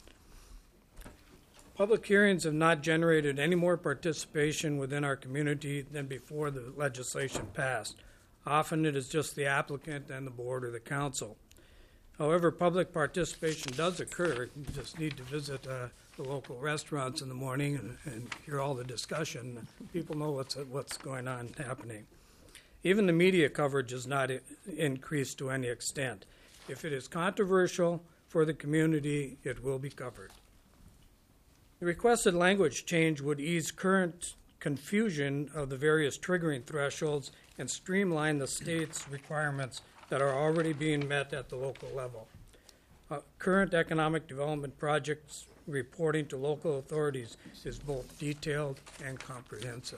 Public hearings have not generated any more participation within our community than before the legislation passed. Often it is just the applicant and the board or the council. However, public participation does occur. You just need to visit uh, the local restaurants in the morning and, and hear all the discussion. People know what's what's going on happening. Even the media coverage is not I- increased to any extent. If it is controversial for the community, it will be covered. The requested language change would ease current confusion of the various triggering thresholds and streamline the state's requirements that are already being met at the local level. Uh, current economic development projects reporting to local authorities is both detailed and comprehensive.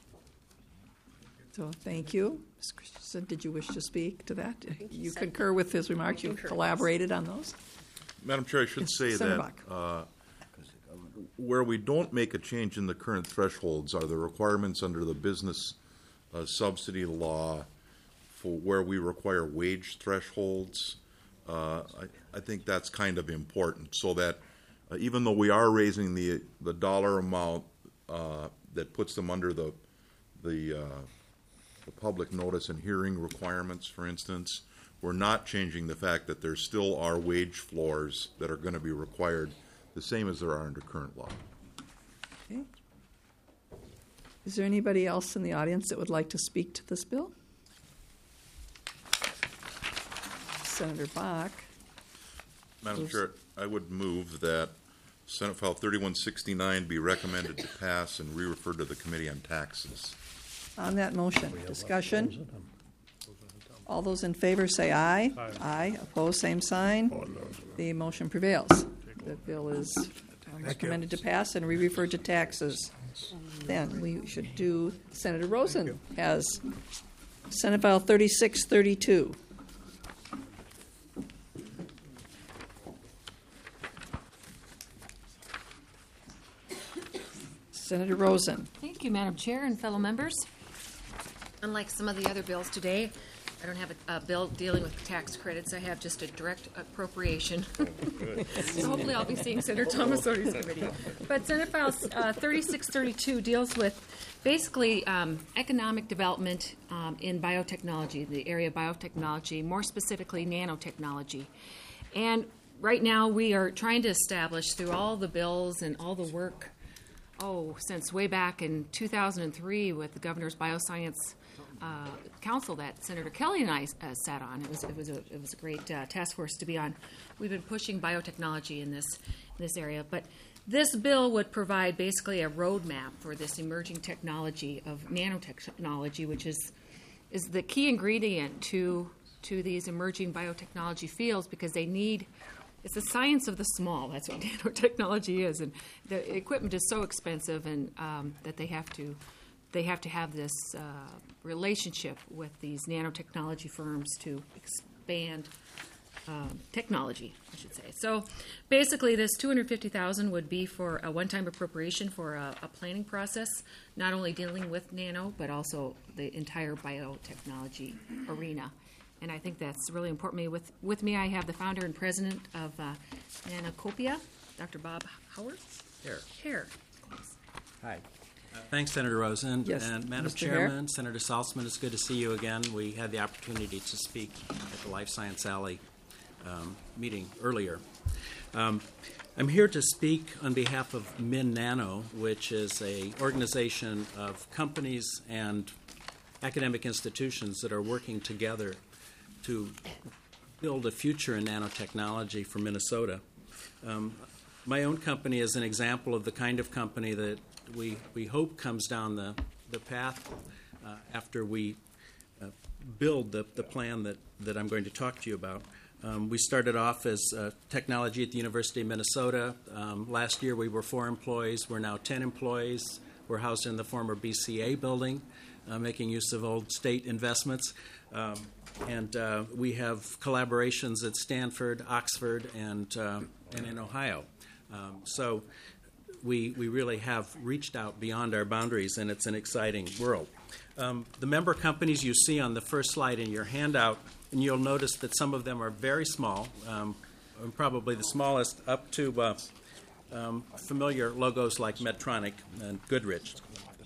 So thank you. Miz Christensen, did you wish to speak to that? You concur with his remarks? You've collaborated on those? Madam Chair, I should Yes, say Senator that uh, where we don't make a change in the current thresholds are the requirements under the business uh, subsidy law for where we require wage thresholds. Uh, I, I think that's kind of important, so that uh, even though we are raising the the dollar amount uh, that puts them under the the, uh, the public notice and hearing requirements, for instance, we're not changing the fact that there still are wage floors that are going to be required, the same as there are under current law. Okay. Is there anybody else in the audience that would like to speak to this bill? Senator Bach. Madam Oops. Chair, I would move that Senate File thirty-one sixty-nine be recommended to pass and re-referred to the Committee on Taxes. On that motion, discussion? All those in favor say aye. Aye. Aye. Opposed, same sign. The motion prevails. The bill is recommended to pass and re-referred to taxes. Then we should do, Senator Rosen has Senate File thirty-six thirty-two. Senator Rosen. Thank you, Madam Chair and fellow members. Unlike some of the other bills today, I don't have a, a bill dealing with tax credits. I have just a direct appropriation. So hopefully I'll be seeing Senator Tomasone's committee. But Senate File uh, thirty-six thirty-two deals with basically um, economic development um, in biotechnology, the area of biotechnology, more specifically nanotechnology. And right now we are trying to establish through all the bills and all the work oh, since way back in two thousand three with the Governor's Bioscience uh, Council that Senator Kelly and I uh, sat on. It was it was a it was a great uh, task force to be on. We've been pushing biotechnology in this in this area, but this bill would provide basically a roadmap for this emerging technology of nanotechnology, which is is the key ingredient to to these emerging biotechnology fields because they need. It's the science of the small. That's what nanotechnology is, and the equipment is so expensive, and um, that they have to, they have to have this uh, relationship with these nanotechnology firms to expand um, technology, I should say. So, basically, this two hundred fifty thousand would be for a one-time appropriation for a, a planning process, not only dealing with nano, but also the entire biotechnology arena. And I think that's really important. With with me, I have the founder and president of uh, Nanocopia, Doctor Bob Howard. Here. Here. Hi. Thanks, Senator Rosen. Yes, And Madam Mister Hare? Chairman, Senator Saltzman, it's good to see you again. We had the opportunity to speak at the Life Science Alley um, meeting earlier. Um, I'm here to speak on behalf of MinNano, which is an organization of companies and academic institutions that are working together to build a future in nanotechnology for Minnesota. Um, my own company is an example of the kind of company that we, we hope comes down the, the path uh, after we uh, build the, the plan that, that I'm going to talk to you about. Um, we started off as uh, technology at the University of Minnesota. Um, last year we were four employees. We're now ten employees. We're housed in the former B C A building, uh, making use of old state investments. Um, and uh, we have collaborations at Stanford, Oxford, and, uh, and in Ohio. Um, so we, we really have reached out beyond our boundaries, and it's an exciting world. Um, the member companies you see on the first slide in your handout, and you'll notice that some of them are very small, um, and probably the smallest up to uh, um, familiar logos like Medtronic and Goodrich.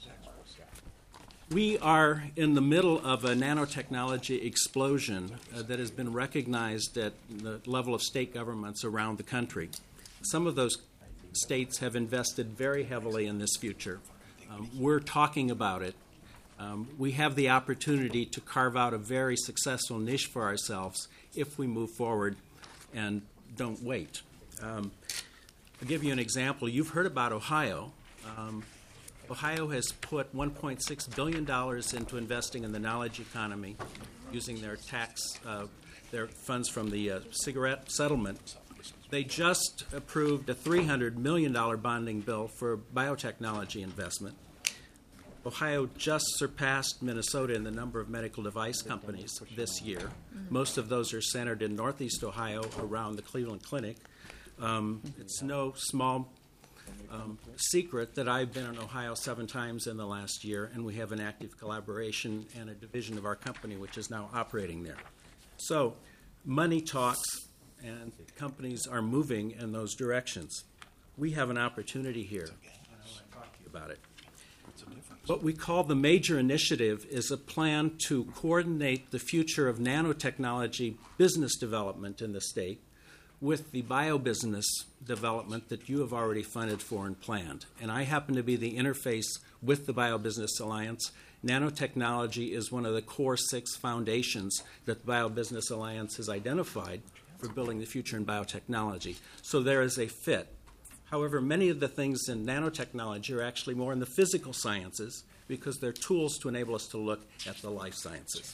We are in the middle of a nanotechnology explosion uh, that has been recognized at the level of state governments around the country. Some of those states have invested very heavily in this future. Um, we're talking about it. Um, we have the opportunity to carve out a very successful niche for ourselves if we move forward and don't wait. Um, I'll give you an example. You've heard about Ohio. Um, Ohio has put one point six billion dollars into investing in the knowledge economy using their tax, uh, their funds from the uh, cigarette settlement. They just approved a three hundred million dollars bonding bill for biotechnology investment. Ohio just surpassed Minnesota in the number of medical device companies this year. Most of those are centered in Northeast Ohio around the Cleveland Clinic. Um, it's no small um, secret that I've been in Ohio seven times in the last year, and we have an active collaboration and a division of our company which is now operating there. So money talks, and companies are moving in those directions. We have an opportunity here, and I want to talk to you about it. What we call the major initiative is a plan to coordinate the future of nanotechnology business development in the state with the biobusiness development that you have already funded for and planned. And I happen to be the interface with the Biobusiness Alliance. Nanotechnology is one of the core six foundations that the Biobusiness Alliance has identified for building the future in biotechnology. So there is a fit. However, many of the things in nanotechnology are actually more in the physical sciences because they're tools to enable us to look at the life sciences.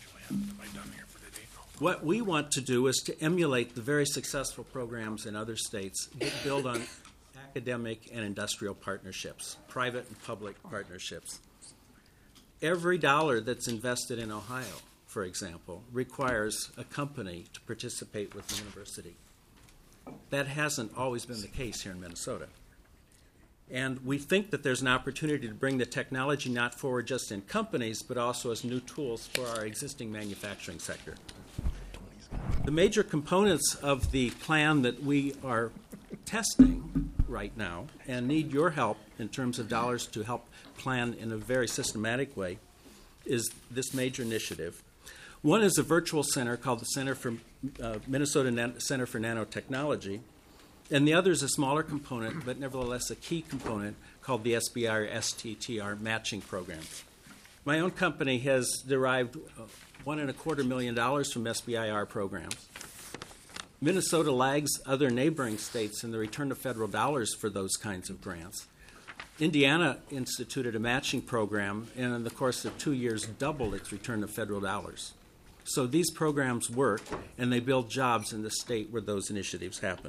What we want to do is to emulate the very successful programs in other states that build on academic and industrial partnerships, private and public partnerships. Every dollar that's invested in Ohio, for example, requires a company to participate with the university. That hasn't always been the case here in Minnesota. And we think that there's an opportunity to bring the technology not forward just in companies, but also as new tools for our existing manufacturing sector. The major components of the plan that we are testing right now and need your help in terms of dollars to help plan in a very systematic way is this major initiative. One is a virtual center called the Center for uh, Minnesota Nan- Center for Nanotechnology, and the other is a smaller component, but nevertheless a key component called the S B I or S T T R matching program. My own company has derived uh, one and a quarter million dollars from S B I R programs. Minnesota lags other neighboring states in the return of federal dollars for those kinds of grants. Indiana instituted a matching program, and in the course of two years doubled its return of federal dollars. So these programs work, and they build jobs in the state where those initiatives happen.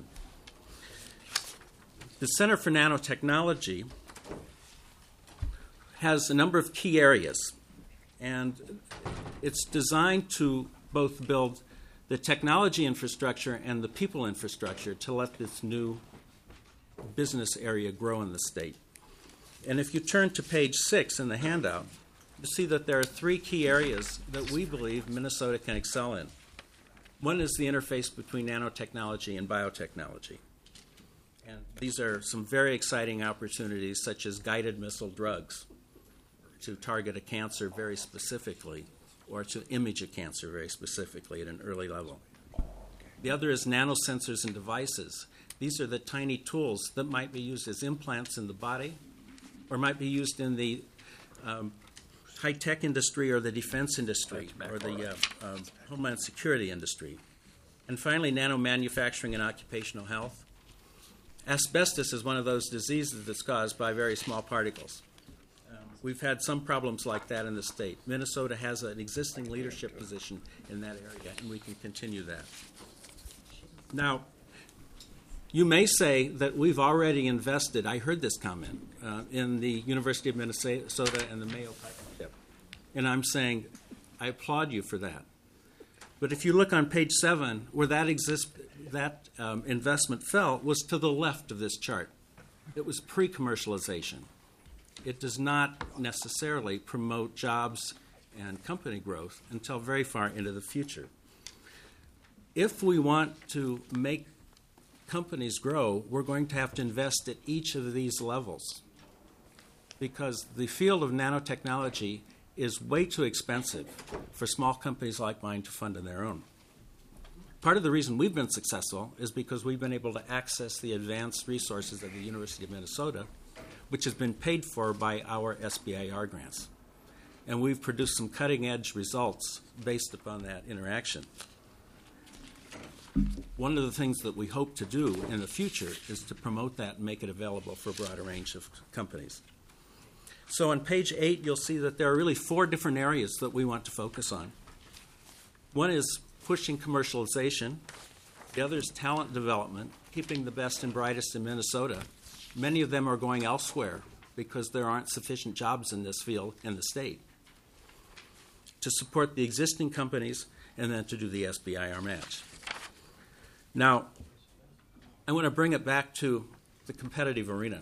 The Center for Nanotechnology has a number of key areas, and it's designed to both build the technology infrastructure and the people infrastructure to let this new business area grow in the state. And if you turn to page six in the handout, you see that there are three key areas that we believe Minnesota can excel in. One is the interface between nanotechnology and biotechnology. And these are some very exciting opportunities, such as guided missile drugs. to target a cancer very specifically or to image a cancer very specifically at an early level. The other is nanosensors and devices. These are the tiny tools that might be used as implants in the body or might be used in the um, high-tech industry or the defense industry or the uh, uh, homeland security industry. And finally, nanomanufacturing and occupational health. Asbestos is one of those diseases that's caused by very small particles. Um, we've had some problems like that in the state. Minnesota has an existing leadership position in that area, and we can continue that. Now, you may say that we've already invested, I heard this comment, uh, in the University of Minnesota and the Mayo Partnership. And I'm saying, I applaud you for that. But if you look on page seven, where that exist, that um, investment fell was to the left of this chart. It was pre-commercialization. It does not necessarily promote jobs and company growth until very far into the future. If we want to make companies grow, we're going to have to invest at each of these levels because the field of nanotechnology is way too expensive for small companies like mine to fund on their own. Part of the reason we've been successful is because we've been able to access the advanced resources of the University of Minnesota, which has been paid for by our S B I R grants. And we've produced some cutting-edge results based upon that interaction. One of the things that we hope to do in the future is to promote that and make it available for a broader range of companies. So on page eight, you'll see that there are really four different areas that we want to focus on. One is pushing commercialization. The other is talent development, keeping the best and brightest in Minnesota. Many of them are going elsewhere because there aren't sufficient jobs in this field in the state. To support the existing companies and then to do the S B I R match. Now, I want to bring it back to the competitive arena.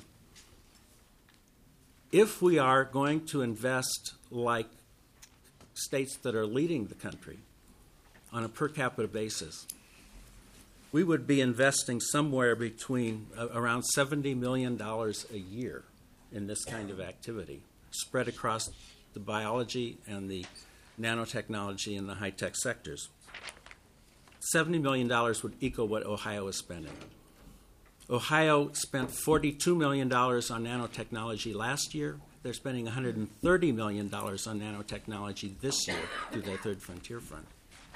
If we are going to invest like states that are leading the country on a per capita basis, we would be investing somewhere between uh, around seventy million dollars a year in this kind of activity, spread across the biology and the nanotechnology and the high-tech sectors. seventy million dollars would equal what Ohio is spending. Ohio spent forty-two million dollars on nanotechnology last year. They're spending one hundred thirty million dollars on nanotechnology this year through their Third Frontier Fund.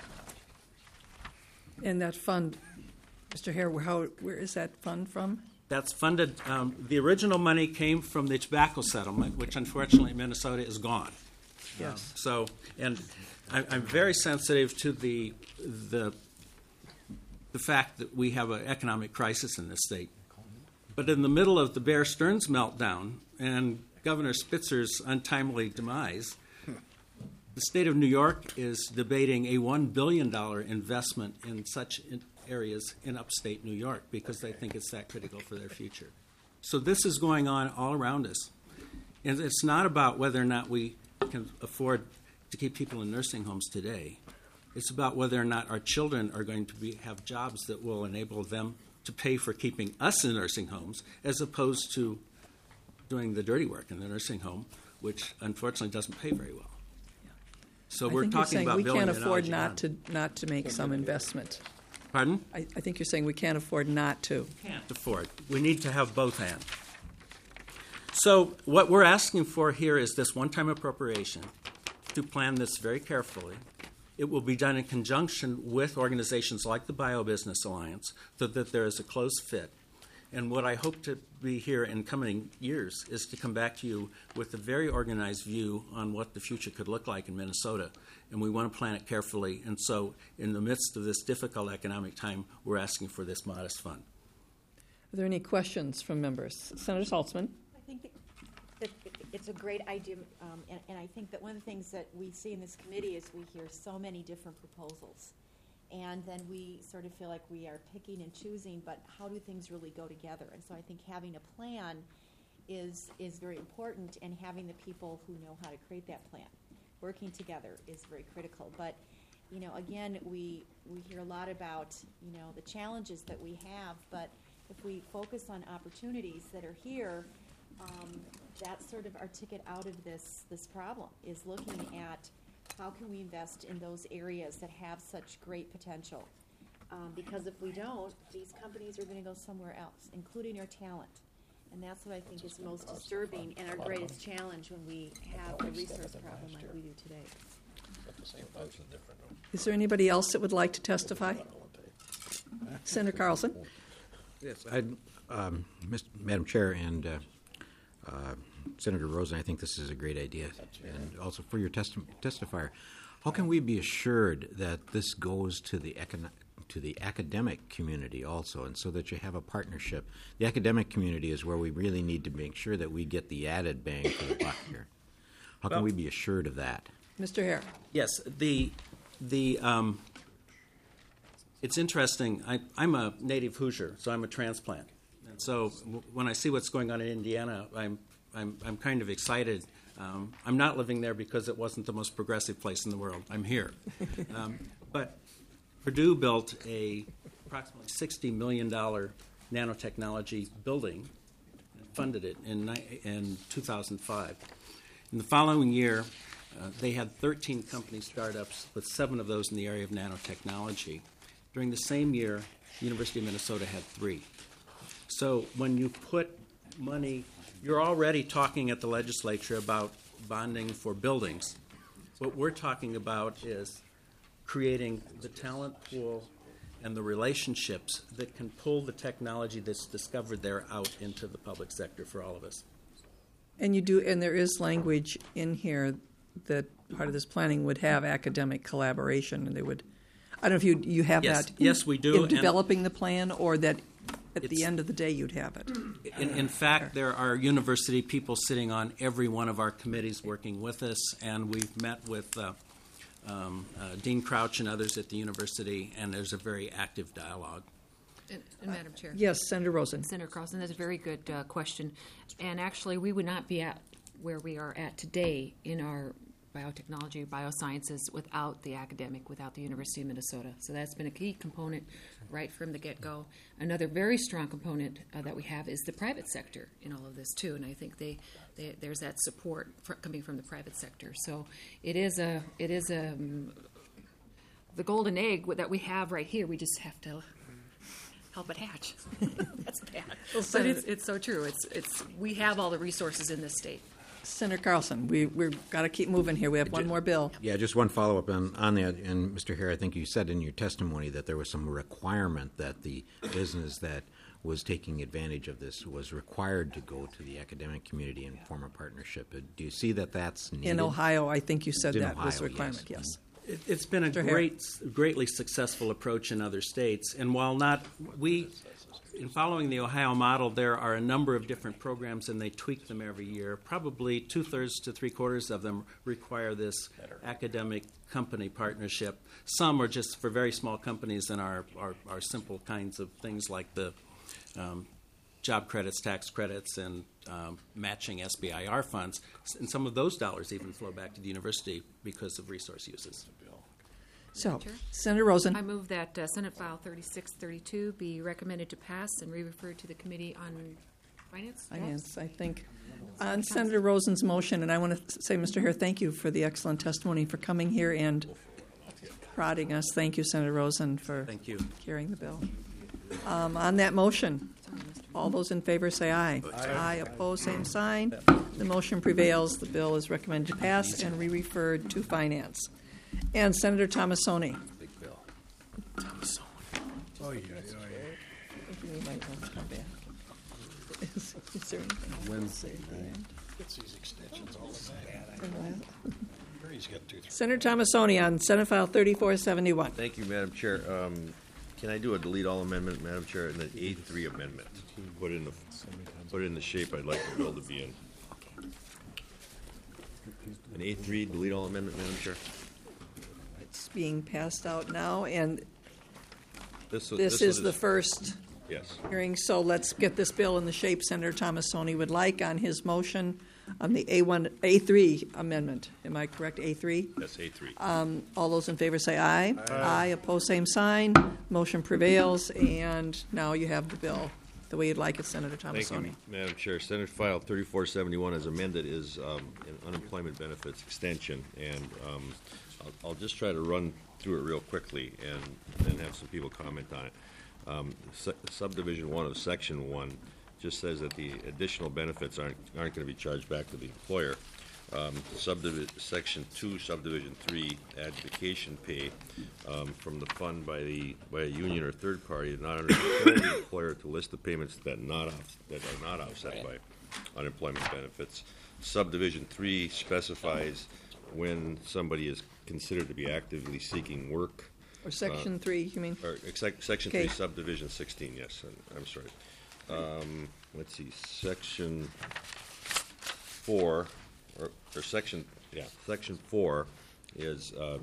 And that fund, Mister Hare, how, where is that fund from? That's funded, um, the original money came from the tobacco settlement, which unfortunately Minnesota is gone. Yes. Um, so, and I, I'm very sensitive to the, the, the fact that we have an economic crisis in this state. But in the middle of the Bear Stearns meltdown and Governor Spitzer's untimely demise, the state of New York is debating a one billion dollars investment in such in areas in upstate New York because they think it's that critical for their future. So this is going on all around us. And it's not about whether or not we can afford to keep people in nursing homes today. It's about whether or not our children are going to be, have jobs that will enable them to pay for keeping us in nursing homes as opposed to doing the dirty work in the nursing home, which unfortunately doesn't pay very well. So I we're think you're talking saying about we building can't the afford knowledge not to not to make some investment. Pardon? I, I think you're saying we can't afford not to. Can't afford. We need to have both hands. So what we're asking for here is this one-time appropriation to plan this very carefully. It will be done in conjunction with organizations like the BioBusiness Alliance so that there is a close fit. And what I hope to be here in coming years is to come back to you with a very organized view on what the future could look like in Minnesota. And we want to plan it carefully. And so in the midst of this difficult economic time, we're asking for this modest fund. Are there any questions from members? Senator Saltzman. I think that it's a great idea, um, and, and I think that one of the things that we see in this committee is we hear so many different proposals. And then we sort of feel like we are picking and choosing, but how do things really go together? And so I think having a plan is is very important, and having the people who know how to create that plan working together is very critical. But, you know, again, we, we hear a lot about, you know, the challenges that we have, but if we focus on opportunities that are here, um, that's sort of our ticket out of this, this problem, is looking at how can we invest in those areas that have such great potential. Um, because if we don't, these companies are going to go somewhere else, including our talent. And that's what I think is most disturbing and our greatest challenge when we have a resource problem like we do today. Is there anybody else that would like to testify? Senator Carlson? Yes, I'd, um, Mister Madam Chair and uh, uh, Senator Rosen, I think this is a great idea. And also for your testi- testifier, how can we be assured that this goes to the economic to the academic community also, and so that you have a partnership? The academic community is where we really need to make sure that we get the added bang for the buck here. How can Well- we be assured of that? Mister Hare. Yes, the the um, it's interesting. I, I'm a native Hoosier, so I'm a transplant, and so w- when I see what's going on in Indiana, I'm I'm I'm kind of excited. Um, I'm not living there because it wasn't the most progressive place in the world. I'm here, um, but Purdue built a approximately sixty million dollars nanotechnology building, funded it in ni- in two thousand five. In the following year, uh, they had thirteen company startups, with seven of those in the area of nanotechnology. During the same year, the University of Minnesota had three. So when you put money, you're already talking at the legislature about bonding for buildings. What we're talking about is creating the talent pool and the relationships that can pull the technology that's discovered there out into the public sector for all of us. And you do, and there is language in here that part of this planning would have academic collaboration, and they would. I don't know if you you have Yes. that. Yes, we do, In and- developing the plan, or that at the It's- end of the day you'd have it. In, in fact, there are university people sitting on every one of our committees working with us, and we've met with uh, um, uh, Dean Crouch and others at the university, and there's a very active dialogue. And, and Madam Chair. Yes, Senator Rosen. Senator Carlson, that's a very good uh, question. And actually, we would not be at where we are at today in our biotechnology, biosciences, without the academic, without the University of Minnesota. So that's been a key component right from the get-go. Another very strong component uh, that we have is the private sector in all of this, too. And I think they, they there's that support fr- coming from the private sector. So it is a it is a um, the golden egg that we have right here. We just have to help it hatch. That's bad, Well, but it's, Senator- it's so true. It's it's we have all the resources in this state. Senator Carlson, we we've got to keep moving here. We have one more bill. Yeah, just one follow-up on, on that. And Mister Hare, I think you said in your testimony that there was some requirement that the business that was taking advantage of this was required to go to the academic community and form a partnership. Uh, Do you see that that's needed? In Ohio, I think you said In that was a Ohio, requirement. yes. Yes. It, it's been a Mister Hare. great, greatly successful approach in other states. And while not, we, in following the Ohio model, there are a number of different programs, and they tweak them every year. Probably two-thirds to three-quarters of them require this academic company partnership. Some are just for very small companies and are, are, are simple kinds of things like the um, job credits, tax credits, and um, matching S B I R funds. And some of those dollars even flow back to the university because of resource uses. So, Chair? Senator Rosen. I move that uh, Senate File thirty-six thirty-two be recommended to pass and re-referred to the Committee on Finance. Finance, I think. On Senator Rosen's motion, and I want to say, Mister Hare, thank you for the excellent testimony, for coming here and prodding us. Thank you, Senator Rosen, for Thank you. carrying the bill. Um, on that motion, all those in favor say aye. Aye. Aye, opposed, same sign. The motion prevails. The bill is recommended to pass and re-referred to Finance. And Senator Tomassoni. Big bill. Oh, yeah, I think we might want to come back. Is, is there anything? Wednesday night. Gets these extensions all the time. He's got two, three. Senator Tomassoni on Senate File thirty-four seventy-one. Thank you, Madam Chair. Um, Can I do a delete all amendment, Madam Chair, and then A three amendment? Put it in the, put it in the shape I'd like the bill to be in. An A three, delete all amendment, Madam Chair? It's being passed out now, and This will- this this will is the just- first Yes. hearing, so let's get this bill in the shape Senator Tomassoni would like on his motion on the A one, A three amendment. Am I correct, A three? Yes, A three. Um, all those in favor say aye. Aye. Opposed, same sign. Motion prevails, and now you have the bill the way you'd like it, Senator Thank Tomassoni. you, Madam Chair. Senate File thirty-four seventy-one as amended is um, an unemployment benefits extension, and um, I'll, I'll just try to run through it real quickly and then have some people comment on it. Um, su- subdivision one of section one just says that the additional benefits aren't aren't going to be charged back to the employer. Um, subdivision section two, subdivision three, add vacation pay um, from the fund by the by a union or third party, not under the employer to list the payments that not off, that are not offset by unemployment benefits. Subdivision three specifies when somebody is considered to be actively seeking work. Or section uh, three, you mean? Or sec- section Okay. three, subdivision sixteen. Yes, I'm, I'm sorry. Um, let's see, section four. Or, or section, yeah, section four is, uh,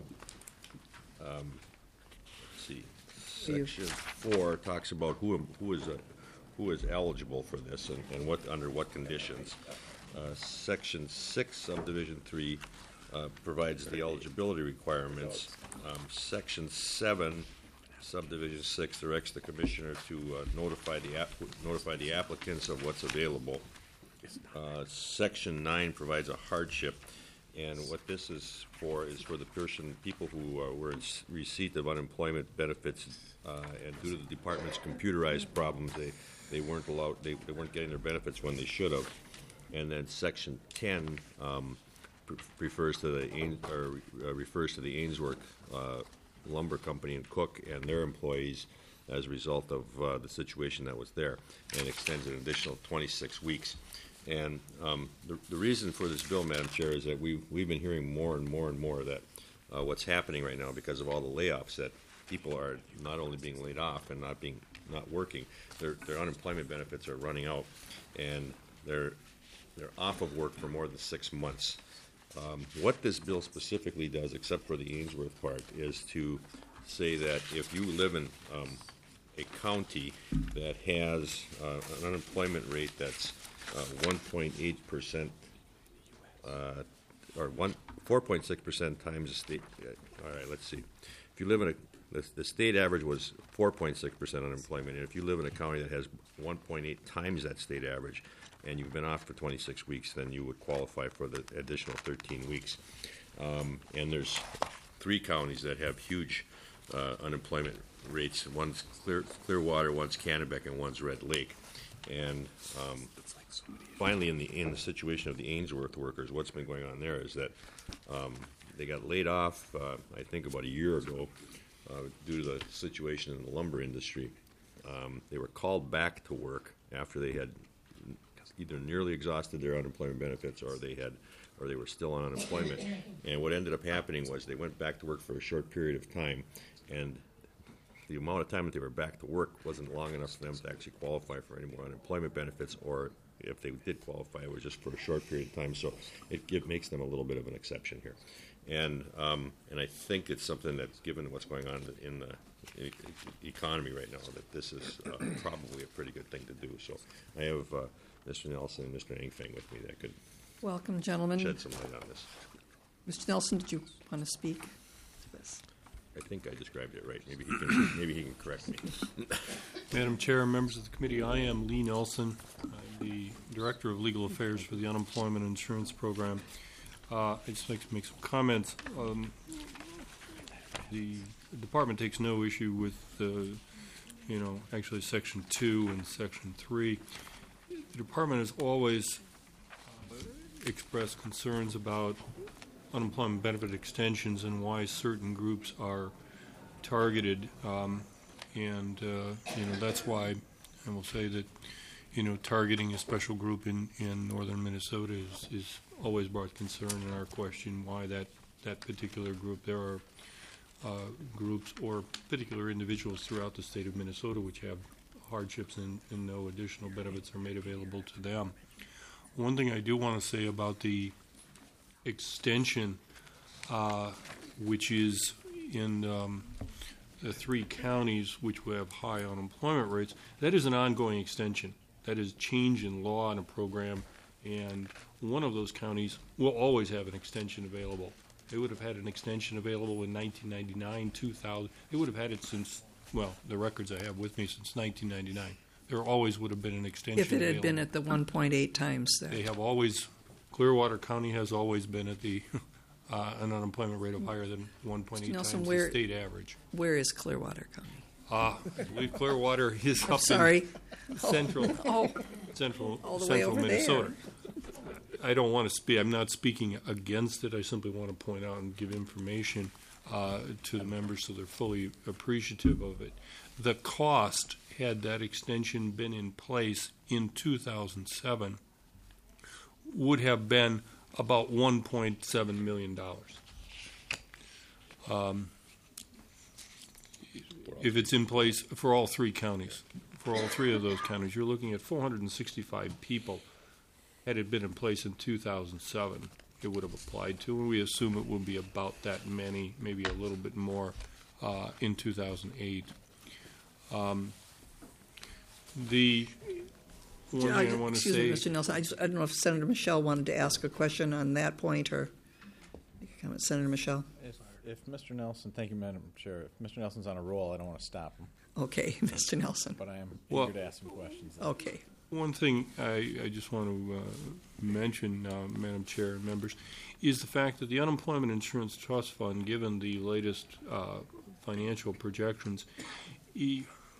um, let's see, section four talks about who who is a, who is eligible for this and, and what under what conditions. Uh, section six, subdivision three, uh, provides the eligibility requirements. Um, section seven, subdivision six, directs the commissioner to uh, notify the app- notify the applicants of what's available. Uh, Section nine provides a hardship, and what this is for is for the person, people who uh, were in s- receipt of unemployment benefits, uh, and due to the department's computerized problems, they, they weren't allowed, they, they weren't getting their benefits when they should have. And then Section ten um, pre- refers to the Ains- or uh, refers to the Ainsworth uh, Lumber Company in Cook and their employees as a result of uh, the situation that was there, and extends an additional twenty-six weeks. And um, the, the reason for this bill, Madam Chair, is that we, we've been hearing more and more and more that uh, what's happening right now because of all the layoffs, that people are not only being laid off and not being not working, their, their unemployment benefits are running out, and they're they're off of work for more than six months. Um, what this bill specifically does, except for the Ainsworth part, is to say that if you live in um, a county that has uh, an unemployment rate that's uh, one point eight percent, uh, or one four point six percent times the state. Uh, all right, let's see. If you live in a the, the state average was four point six percent unemployment, and if you live in a county that has one point eight times that state average, and you've been off for twenty-six weeks, then you would qualify for the additional thirteen weeks. Um, and there's three counties that have huge uh, unemployment rates. One's Clear, Clearwater, one's Kennebec, and one's Red Lake. And um, finally, in the in the situation of the Ainsworth workers, what's been going on there is that um, they got laid off, uh, I think, about a year ago uh, due to the situation in the lumber industry. Um, they were called back to work after they had either nearly exhausted their unemployment benefits, or they had, or they were still on unemployment. And what ended up happening was they went back to work for a short period of time, and the amount of time that they were back to work wasn't long enough for them to actually qualify for any more unemployment benefits, or if they did qualify, it was just for a short period of time. So it, it makes them a little bit of an exception here. And um, and I think it's something that, given what's going on in the e- economy right now, that this is uh, probably a pretty good thing to do. So I have uh, Mister Nelson and Mister Engfang with me that could Welcome, gentlemen. shed some light on this. Mister Nelson, did you want to speak to this? I think I described it right. Maybe he can maybe he can correct me. Madam Chair, members of the committee, I am Lee Nelson. I'm the Director of Legal Affairs for the Unemployment Insurance Program. Uh, I'd just like to make some comments. Um, the department takes no issue with, uh, you know, actually Section two and Section three. The department has always uh, expressed concerns about unemployment benefit extensions and why certain groups are targeted, um, and uh, you know that's why I will say that you know targeting a special group in, in northern Minnesota is, is always brought concern in our question why that that particular group. There are uh, groups or particular individuals throughout the state of Minnesota which have hardships and, and no additional benefits are made available to them. One thing I do want to say about the extension, uh, which is in um, the three counties which will have high unemployment rates, that is an ongoing extension. That is change in law in a program, and one of those counties will always have an extension available. They would have had an extension available in nineteen ninety-nine, two thousand. They would have had it since, well, the records I have with me since nineteen ninety-nine. there always would have been an extension If it had available. been at the one point eight times that. They have always, Clearwater County has always been at the, uh, an unemployment rate of higher than one point eight Nelson, times where- the state average. Where is Clearwater County? Uh, I believe Clearwater is I'm up sorry. in central, Oh. central, All the way central over there. Minnesota. I don't want to speak, I'm not speaking against it, I simply want to point out and give information uh, to the members so they're fully appreciative of it. The cost, had that extension been in place in two thousand seven, would have been about one point seven million dollars. Um, if it's in place for all three counties, for all three of those counties, you're looking at four hundred sixty-five people. Had it been in place in two thousand seven, it would have applied to, and we assume it will be about that many, maybe a little bit more, uh, in two thousand eight. Um, the one thing I want to Excuse say. me, Mister Nelson, I, just, I don't know if Senator Michelle wanted to ask a question on that point or make a comment. Senator Michelle. If, if Mister Nelson, thank you, Madam Chair. If Mister Nelson's on a roll, I don't want to stop him. Okay, Mister Nelson. But I am Well- eager to ask some questions. Okay. One thing I, I just want to uh, mention, uh, Madam Chair and members, is the fact that the Unemployment Insurance Trust Fund, given the latest uh, financial projections, e-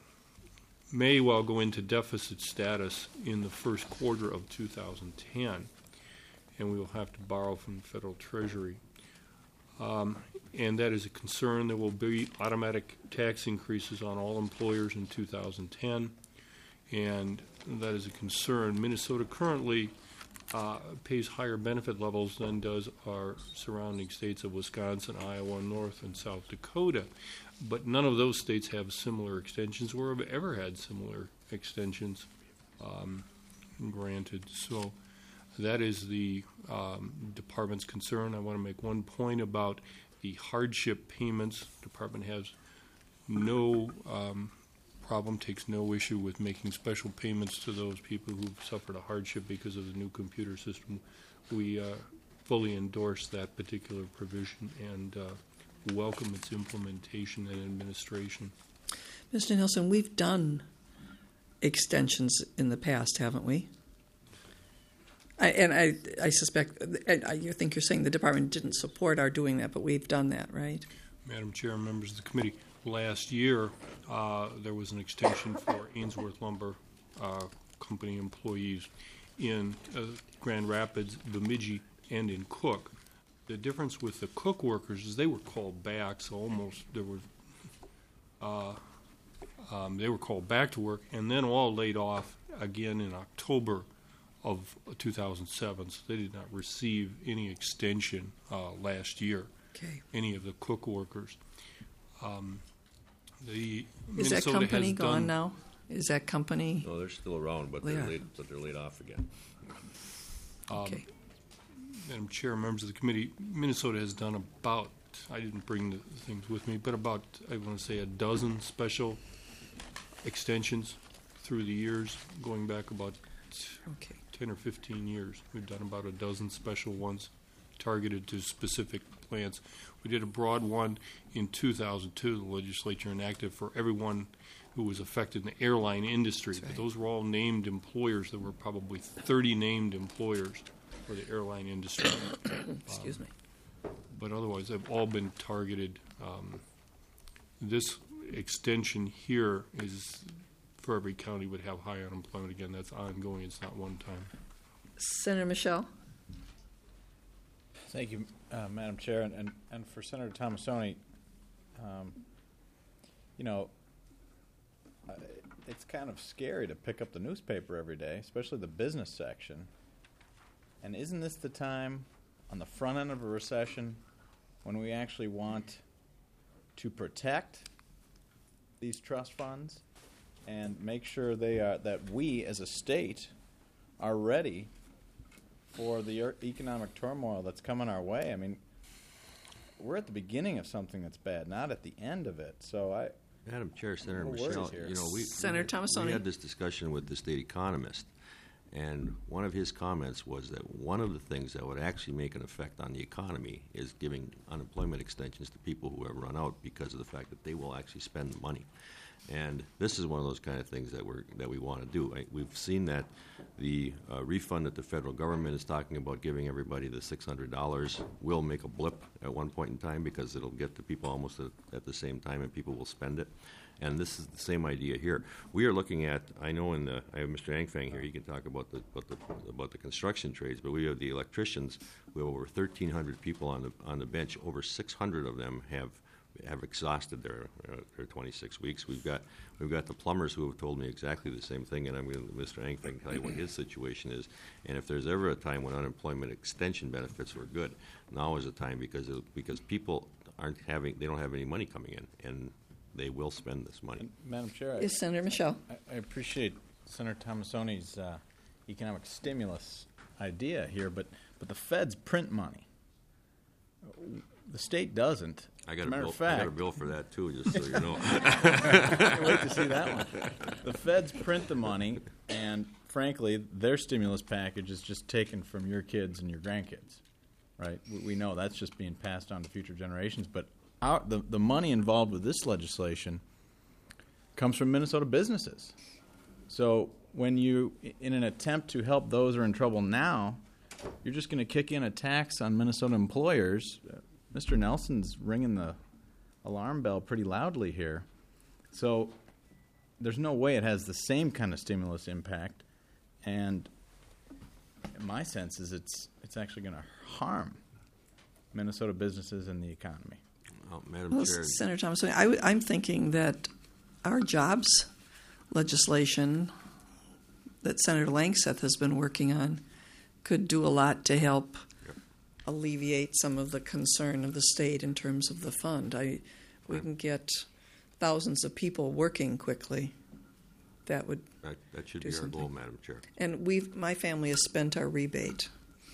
may well go into deficit status in the first quarter of two thousand ten, and we will have to borrow from the Federal Treasury. Um, and that is a concern. There will be automatic tax increases on all employers in two thousand ten, and that is a concern. Minnesota currently uh, pays higher benefit levels than does our surrounding states of Wisconsin, Iowa, North and South Dakota. But none of those states have similar extensions or have ever had similar extensions um, granted. So that is the um, department's concern. I want to make one point about the hardship payments. Department has no um, problem, takes no issue with making special payments to those people who've suffered a hardship because of the new computer system. We uh, fully endorse that particular provision and uh, welcome its implementation and administration. Mister Nelson, we've done extensions in the past, haven't we? I, and I, I suspect, and I you think you're saying the department didn't support our doing that, but we've done that, right? Madam Chair and members of the committee, last year uh, there was an extension for Ainsworth Lumber uh, Company employees in uh, Grand Rapids, Bemidji, and in Cook. The difference with the Cook workers is they were called back, so almost there was uh, um, they were called back to work, and then all laid off again in October of two thousand seven. So they did not receive any extension uh, last year. Okay. Any of the Cook workers. Um, the Is Minnesota that company has gone done, now? Is that company? No, they're still around, but They they're are. laid, but they're laid off again. Um, Okay. Madam Chair, members of the committee, Minnesota has done about, I didn't bring the things with me, but about, I want to say, a dozen special extensions through the years, going back about Okay. ten or fifteen years. We've done about a dozen special ones targeted to specific plants. We did a broad one in two thousand two. The legislature enacted for everyone who was affected in the airline industry. But those were all named employers. There were probably thirty named employers for the airline industry. Excuse me. But otherwise, they've all been targeted. Um, this extension here is for every county would have high unemployment. Again, that's ongoing. It's not one time. Senator Michelle. Thank you, uh, Madam Chair, and, and, and for Senator Tomasoni, um, you know, uh, it's kind of scary to pick up the newspaper every day, especially the business section. And isn't this the time, on the front end of a recession, when we actually want to protect these trust funds and make sure they are that we, as a state, are ready for the er- economic turmoil that's coming our way? I mean, we're at the beginning of something that's bad, not at the end of it. So I, Madam Chair, Senator No worries Michelle, here. you know, we, Senator we, Tomasoni. we had this discussion with the state economist, And one of his comments was that one of the things that would actually make an effect on the economy is giving unemployment extensions to people who have run out because of the fact that they will actually spend the money. And this is one of those kind of things that we're that we want to do. I, we've seen that the uh, refund that the federal government is talking about giving everybody the six hundred dollars will make a blip at one point in time because it'll get to people almost at, at the same time and people will spend it. And this is the same idea here. We are looking at, I know in the, I have Mister Angfang here, he can talk about the, about the, about the construction trades, but we have the electricians. We have over thirteen hundred people on the, on the bench. Over six hundred of them have have exhausted their uh, their twenty-six weeks. We've got we've got the plumbers who have told me exactly the same thing, and I'm going to Mister Angfang tell you what his situation is. And if there's ever a time when unemployment extension benefits were good, now is the time because it, because people aren't having they don't have any money coming in, and they will spend this money. And Madam Chair, Yes, Senator Michelle. I, I appreciate Senator Tomassoni's uh, economic stimulus idea here, but but the feds print money. The state doesn't. I got, As a matter bill, of fact, I got a bill for that too, just so you know. I can't wait to see that one. The feds print the money, and frankly, their stimulus package is just taken from your kids and your grandkids, right? We, we know that's just being passed on to future generations. But our, the the money involved with this legislation comes from Minnesota businesses. So when you, in an attempt to help those who are in trouble now, you're just going to kick in a tax on Minnesota employers. Mister Nelson's ringing the alarm bell pretty loudly here. So there's no way it has the same kind of stimulus impact. And my sense is it's it's actually going to harm Minnesota businesses and the economy. Oh, Madam Well, Chair. Senator Thomas, I w- I'm thinking that our jobs legislation that Senator Langseth has been working on could do a lot to help alleviate some of the concern of the state in terms of the fund. I, we can get thousands of people working quickly. That would That, that should do be our something. goal, Madam Chair. And we've my family has spent our rebate.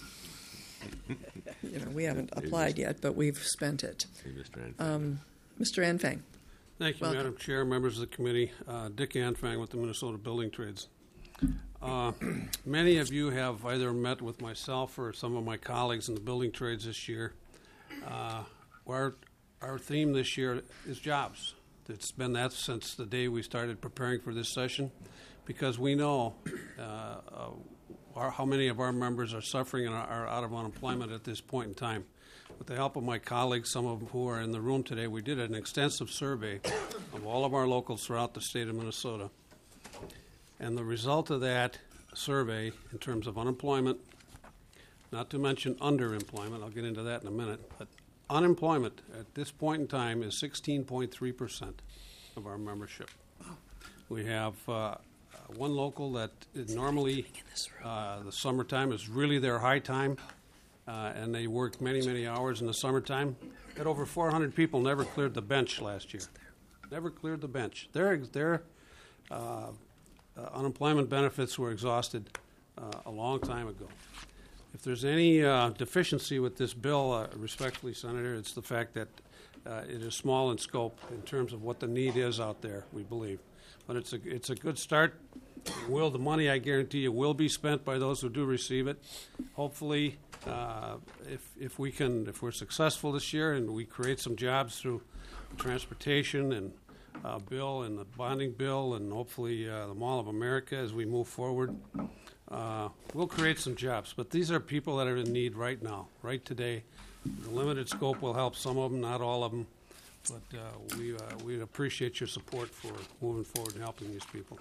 You know, we haven't applied yet, but we've spent it. Hey, Mister Anfang. Um, Mister Anfang. Thank you, Welcome. Madam Chair, members of the committee. Uh, Dick Anfang with the Minnesota Building Trades. Uh, many of you have either met with myself or some of my colleagues in the building trades this year. Uh, our, our theme this year is jobs. It's been that since the day we started preparing for this session, because we know uh, uh, our, how many of our members are suffering and are, are out of unemployment at this point in time. With the help of my colleagues, some of them who are in the room today, we did an extensive survey of all of our locals throughout the state of Minnesota. And the result of that survey in terms of unemployment, not to mention underemployment, I'll get into that in a minute, but unemployment at this point in time is sixteen point three percent of our membership. We have uh, one local that is normally uh, the summertime is really their high time, uh, and they work many, many hours in the summertime. Had over four hundred people never cleared the bench last year. Never cleared the bench. Their, their uh, uh, unemployment benefits were exhausted uh, a long time ago. If there's any uh, deficiency with this bill, uh, respectfully, Senator, it's the fact that uh, it is small in scope in terms of what the need is out there, we believe. But it's a, it's a good start. Will the money, I guarantee you, will be spent by those who do receive it. Hopefully, uh, if, if we can, if we're successful this year and we create some jobs through transportation and uh, bill and the bonding bill and hopefully uh, the Mall of America as we move forward, Uh, we'll create some jobs, but these are people that are in need right now, right today. The limited scope will help some of them, not all of them, but uh, we uh, we appreciate your support for moving forward and helping these people.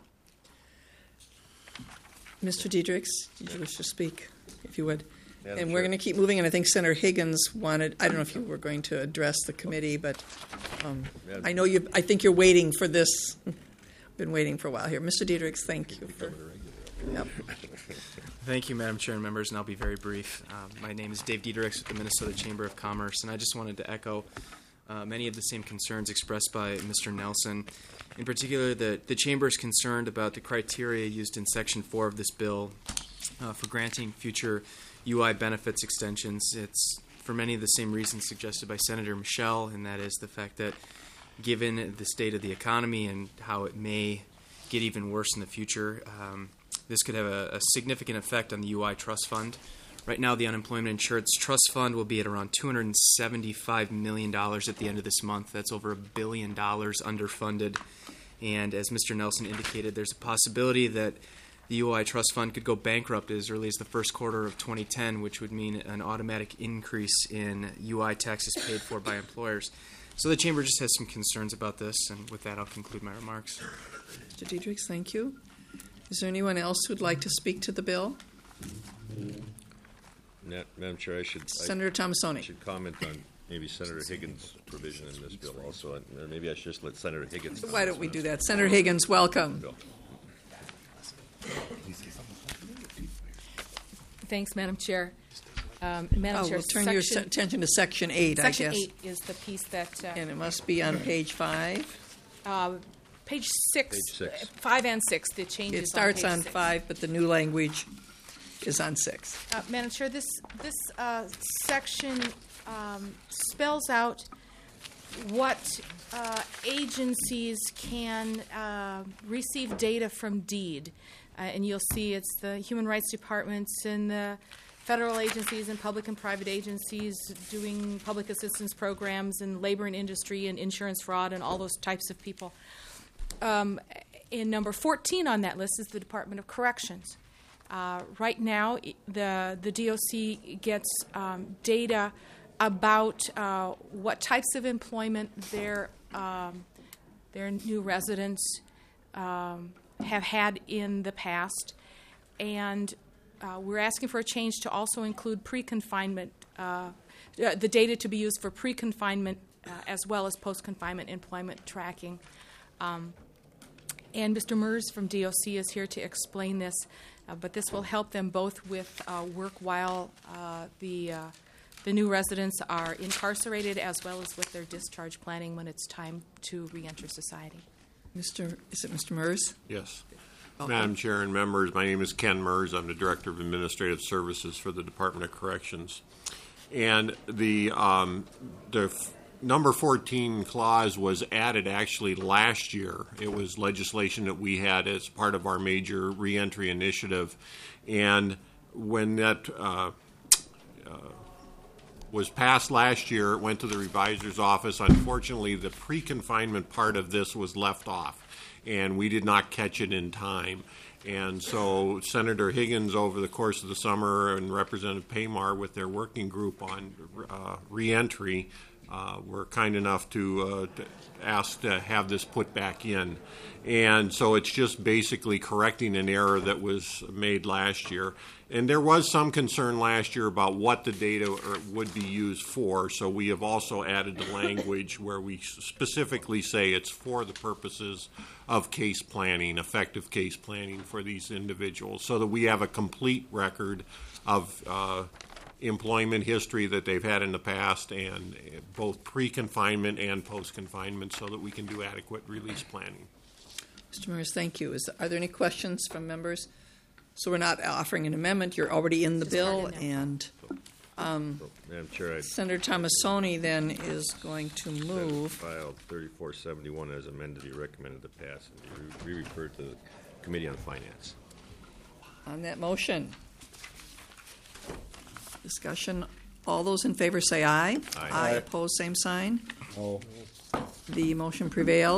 Mister Diedrichs, did you wish to speak, if you would? Madam And we're Chair. going to keep moving, and I think Senator Higgins wanted, I don't know if you were going to address the committee, but um, Madam- I know you, I think you're waiting for this. Been waiting for a while here. Mister Diedrichs, thank you for. Yep. Thank you, Madam Chair and members, and I'll be very brief. Um, my name is Dave Diedrichs with the Minnesota Chamber of Commerce, and I just wanted to echo uh, many of the same concerns expressed by Mister Nelson. In particular, the, the Chamber is concerned about the criteria used in Section four of this bill uh, for granting future U I benefits extensions. It's for many of the same reasons suggested by Senator Michelle, and that is the fact that given the state of the economy and how it may get even worse in the future, um, this could have a, a significant effect on the U I Trust Fund. Right now, the Unemployment Insurance Trust Fund will be at around two hundred seventy-five million dollars at the end of this month. That's over a billion dollars underfunded. And as Mister Nelson indicated, there's a possibility that the U I Trust Fund could go bankrupt as early as the first quarter of twenty ten, which would mean an automatic increase in U I taxes paid for by employers. So the Chamber just has some concerns about this, and with that, I'll conclude my remarks. Mister Diedrichs, thank you. Is there anyone else who'd like to speak to the bill? Nat- Madam Chair, I should Senator Tomassoni. I should comment on maybe Senator Higgins' provision in this bill also, and or maybe I should just let Senator Higgins. Why don't we do that? Senator Higgins, welcome. Bill. Thanks, Madam Chair. Um, Madam Oh, Chair, we'll turn your section- attention to Section eight, I Section guess. eight is the piece that. Uh, And it must be on page five. uh, page six. Page six. uh, Five and six. The changes. It starts on, on page six. five, but the new language is on six. Uh, Madam Chair, this this uh, section um, spells out what uh, agencies can uh, receive data from DEED, uh, and you'll see it's the Human Rights Departments and the federal agencies and public and private agencies doing public assistance programs and labor and industry and insurance fraud and all those types of people. Um, and number fourteen on that list is the Department of Corrections. Uh, right now, i- the the D O C gets um, data about uh, what types of employment their um, their new residents um, have had in the past, and uh, we're asking for a change to also include pre-confinement, uh, uh, the data to be used for pre-confinement uh, as well as post-confinement employment tracking. Um, and Mister Mers from D O C is here to explain this. Uh, but this will help them both with uh, work while uh, the uh, the new residents are incarcerated, as well as with their discharge planning when it's time to reenter society. Mister Is it Mister Mers? Yes. Welcome. Madam Chair and members, my name is Ken Mers. I'm the Director of Administrative Services for the Department of Corrections. And the, um, the f- number fourteen clause was added actually last year. It was legislation that we had as part of our major reentry initiative. And when that uh, uh, was passed last year, it went to the revisor's office. Unfortunately, the pre-confinement part of this was left off, and we did not catch it in time. And so Senator Higgins, over the course of the summer, and Representative Paymar with their working group on uh, reentry, uh, were kind enough to, uh, to ask to have this put back in. And so it's just basically correcting an error that was made last year. And there was some concern last year about what the data or would be used for, so we have also added the language where we specifically say it's for the purposes of case planning, effective case planning for these individuals, so that we have a complete record of uh, employment history that they've had in the past, and both pre-confinement and post-confinement, so that we can do adequate release planning. Mister Mers, thank you. Is, are there any questions from members? So we're not offering an amendment. You're already in the bill, and um, Madam Chair, I Senator Tomassoni then is going to Senate move. File thirty-four seventy-one as amended be recommended to pass and be re- referred to the Committee on Finance. On that motion. Discussion. All those in favor say aye. Aye. Aye. Aye. Opposed, same sign. The motion prevails.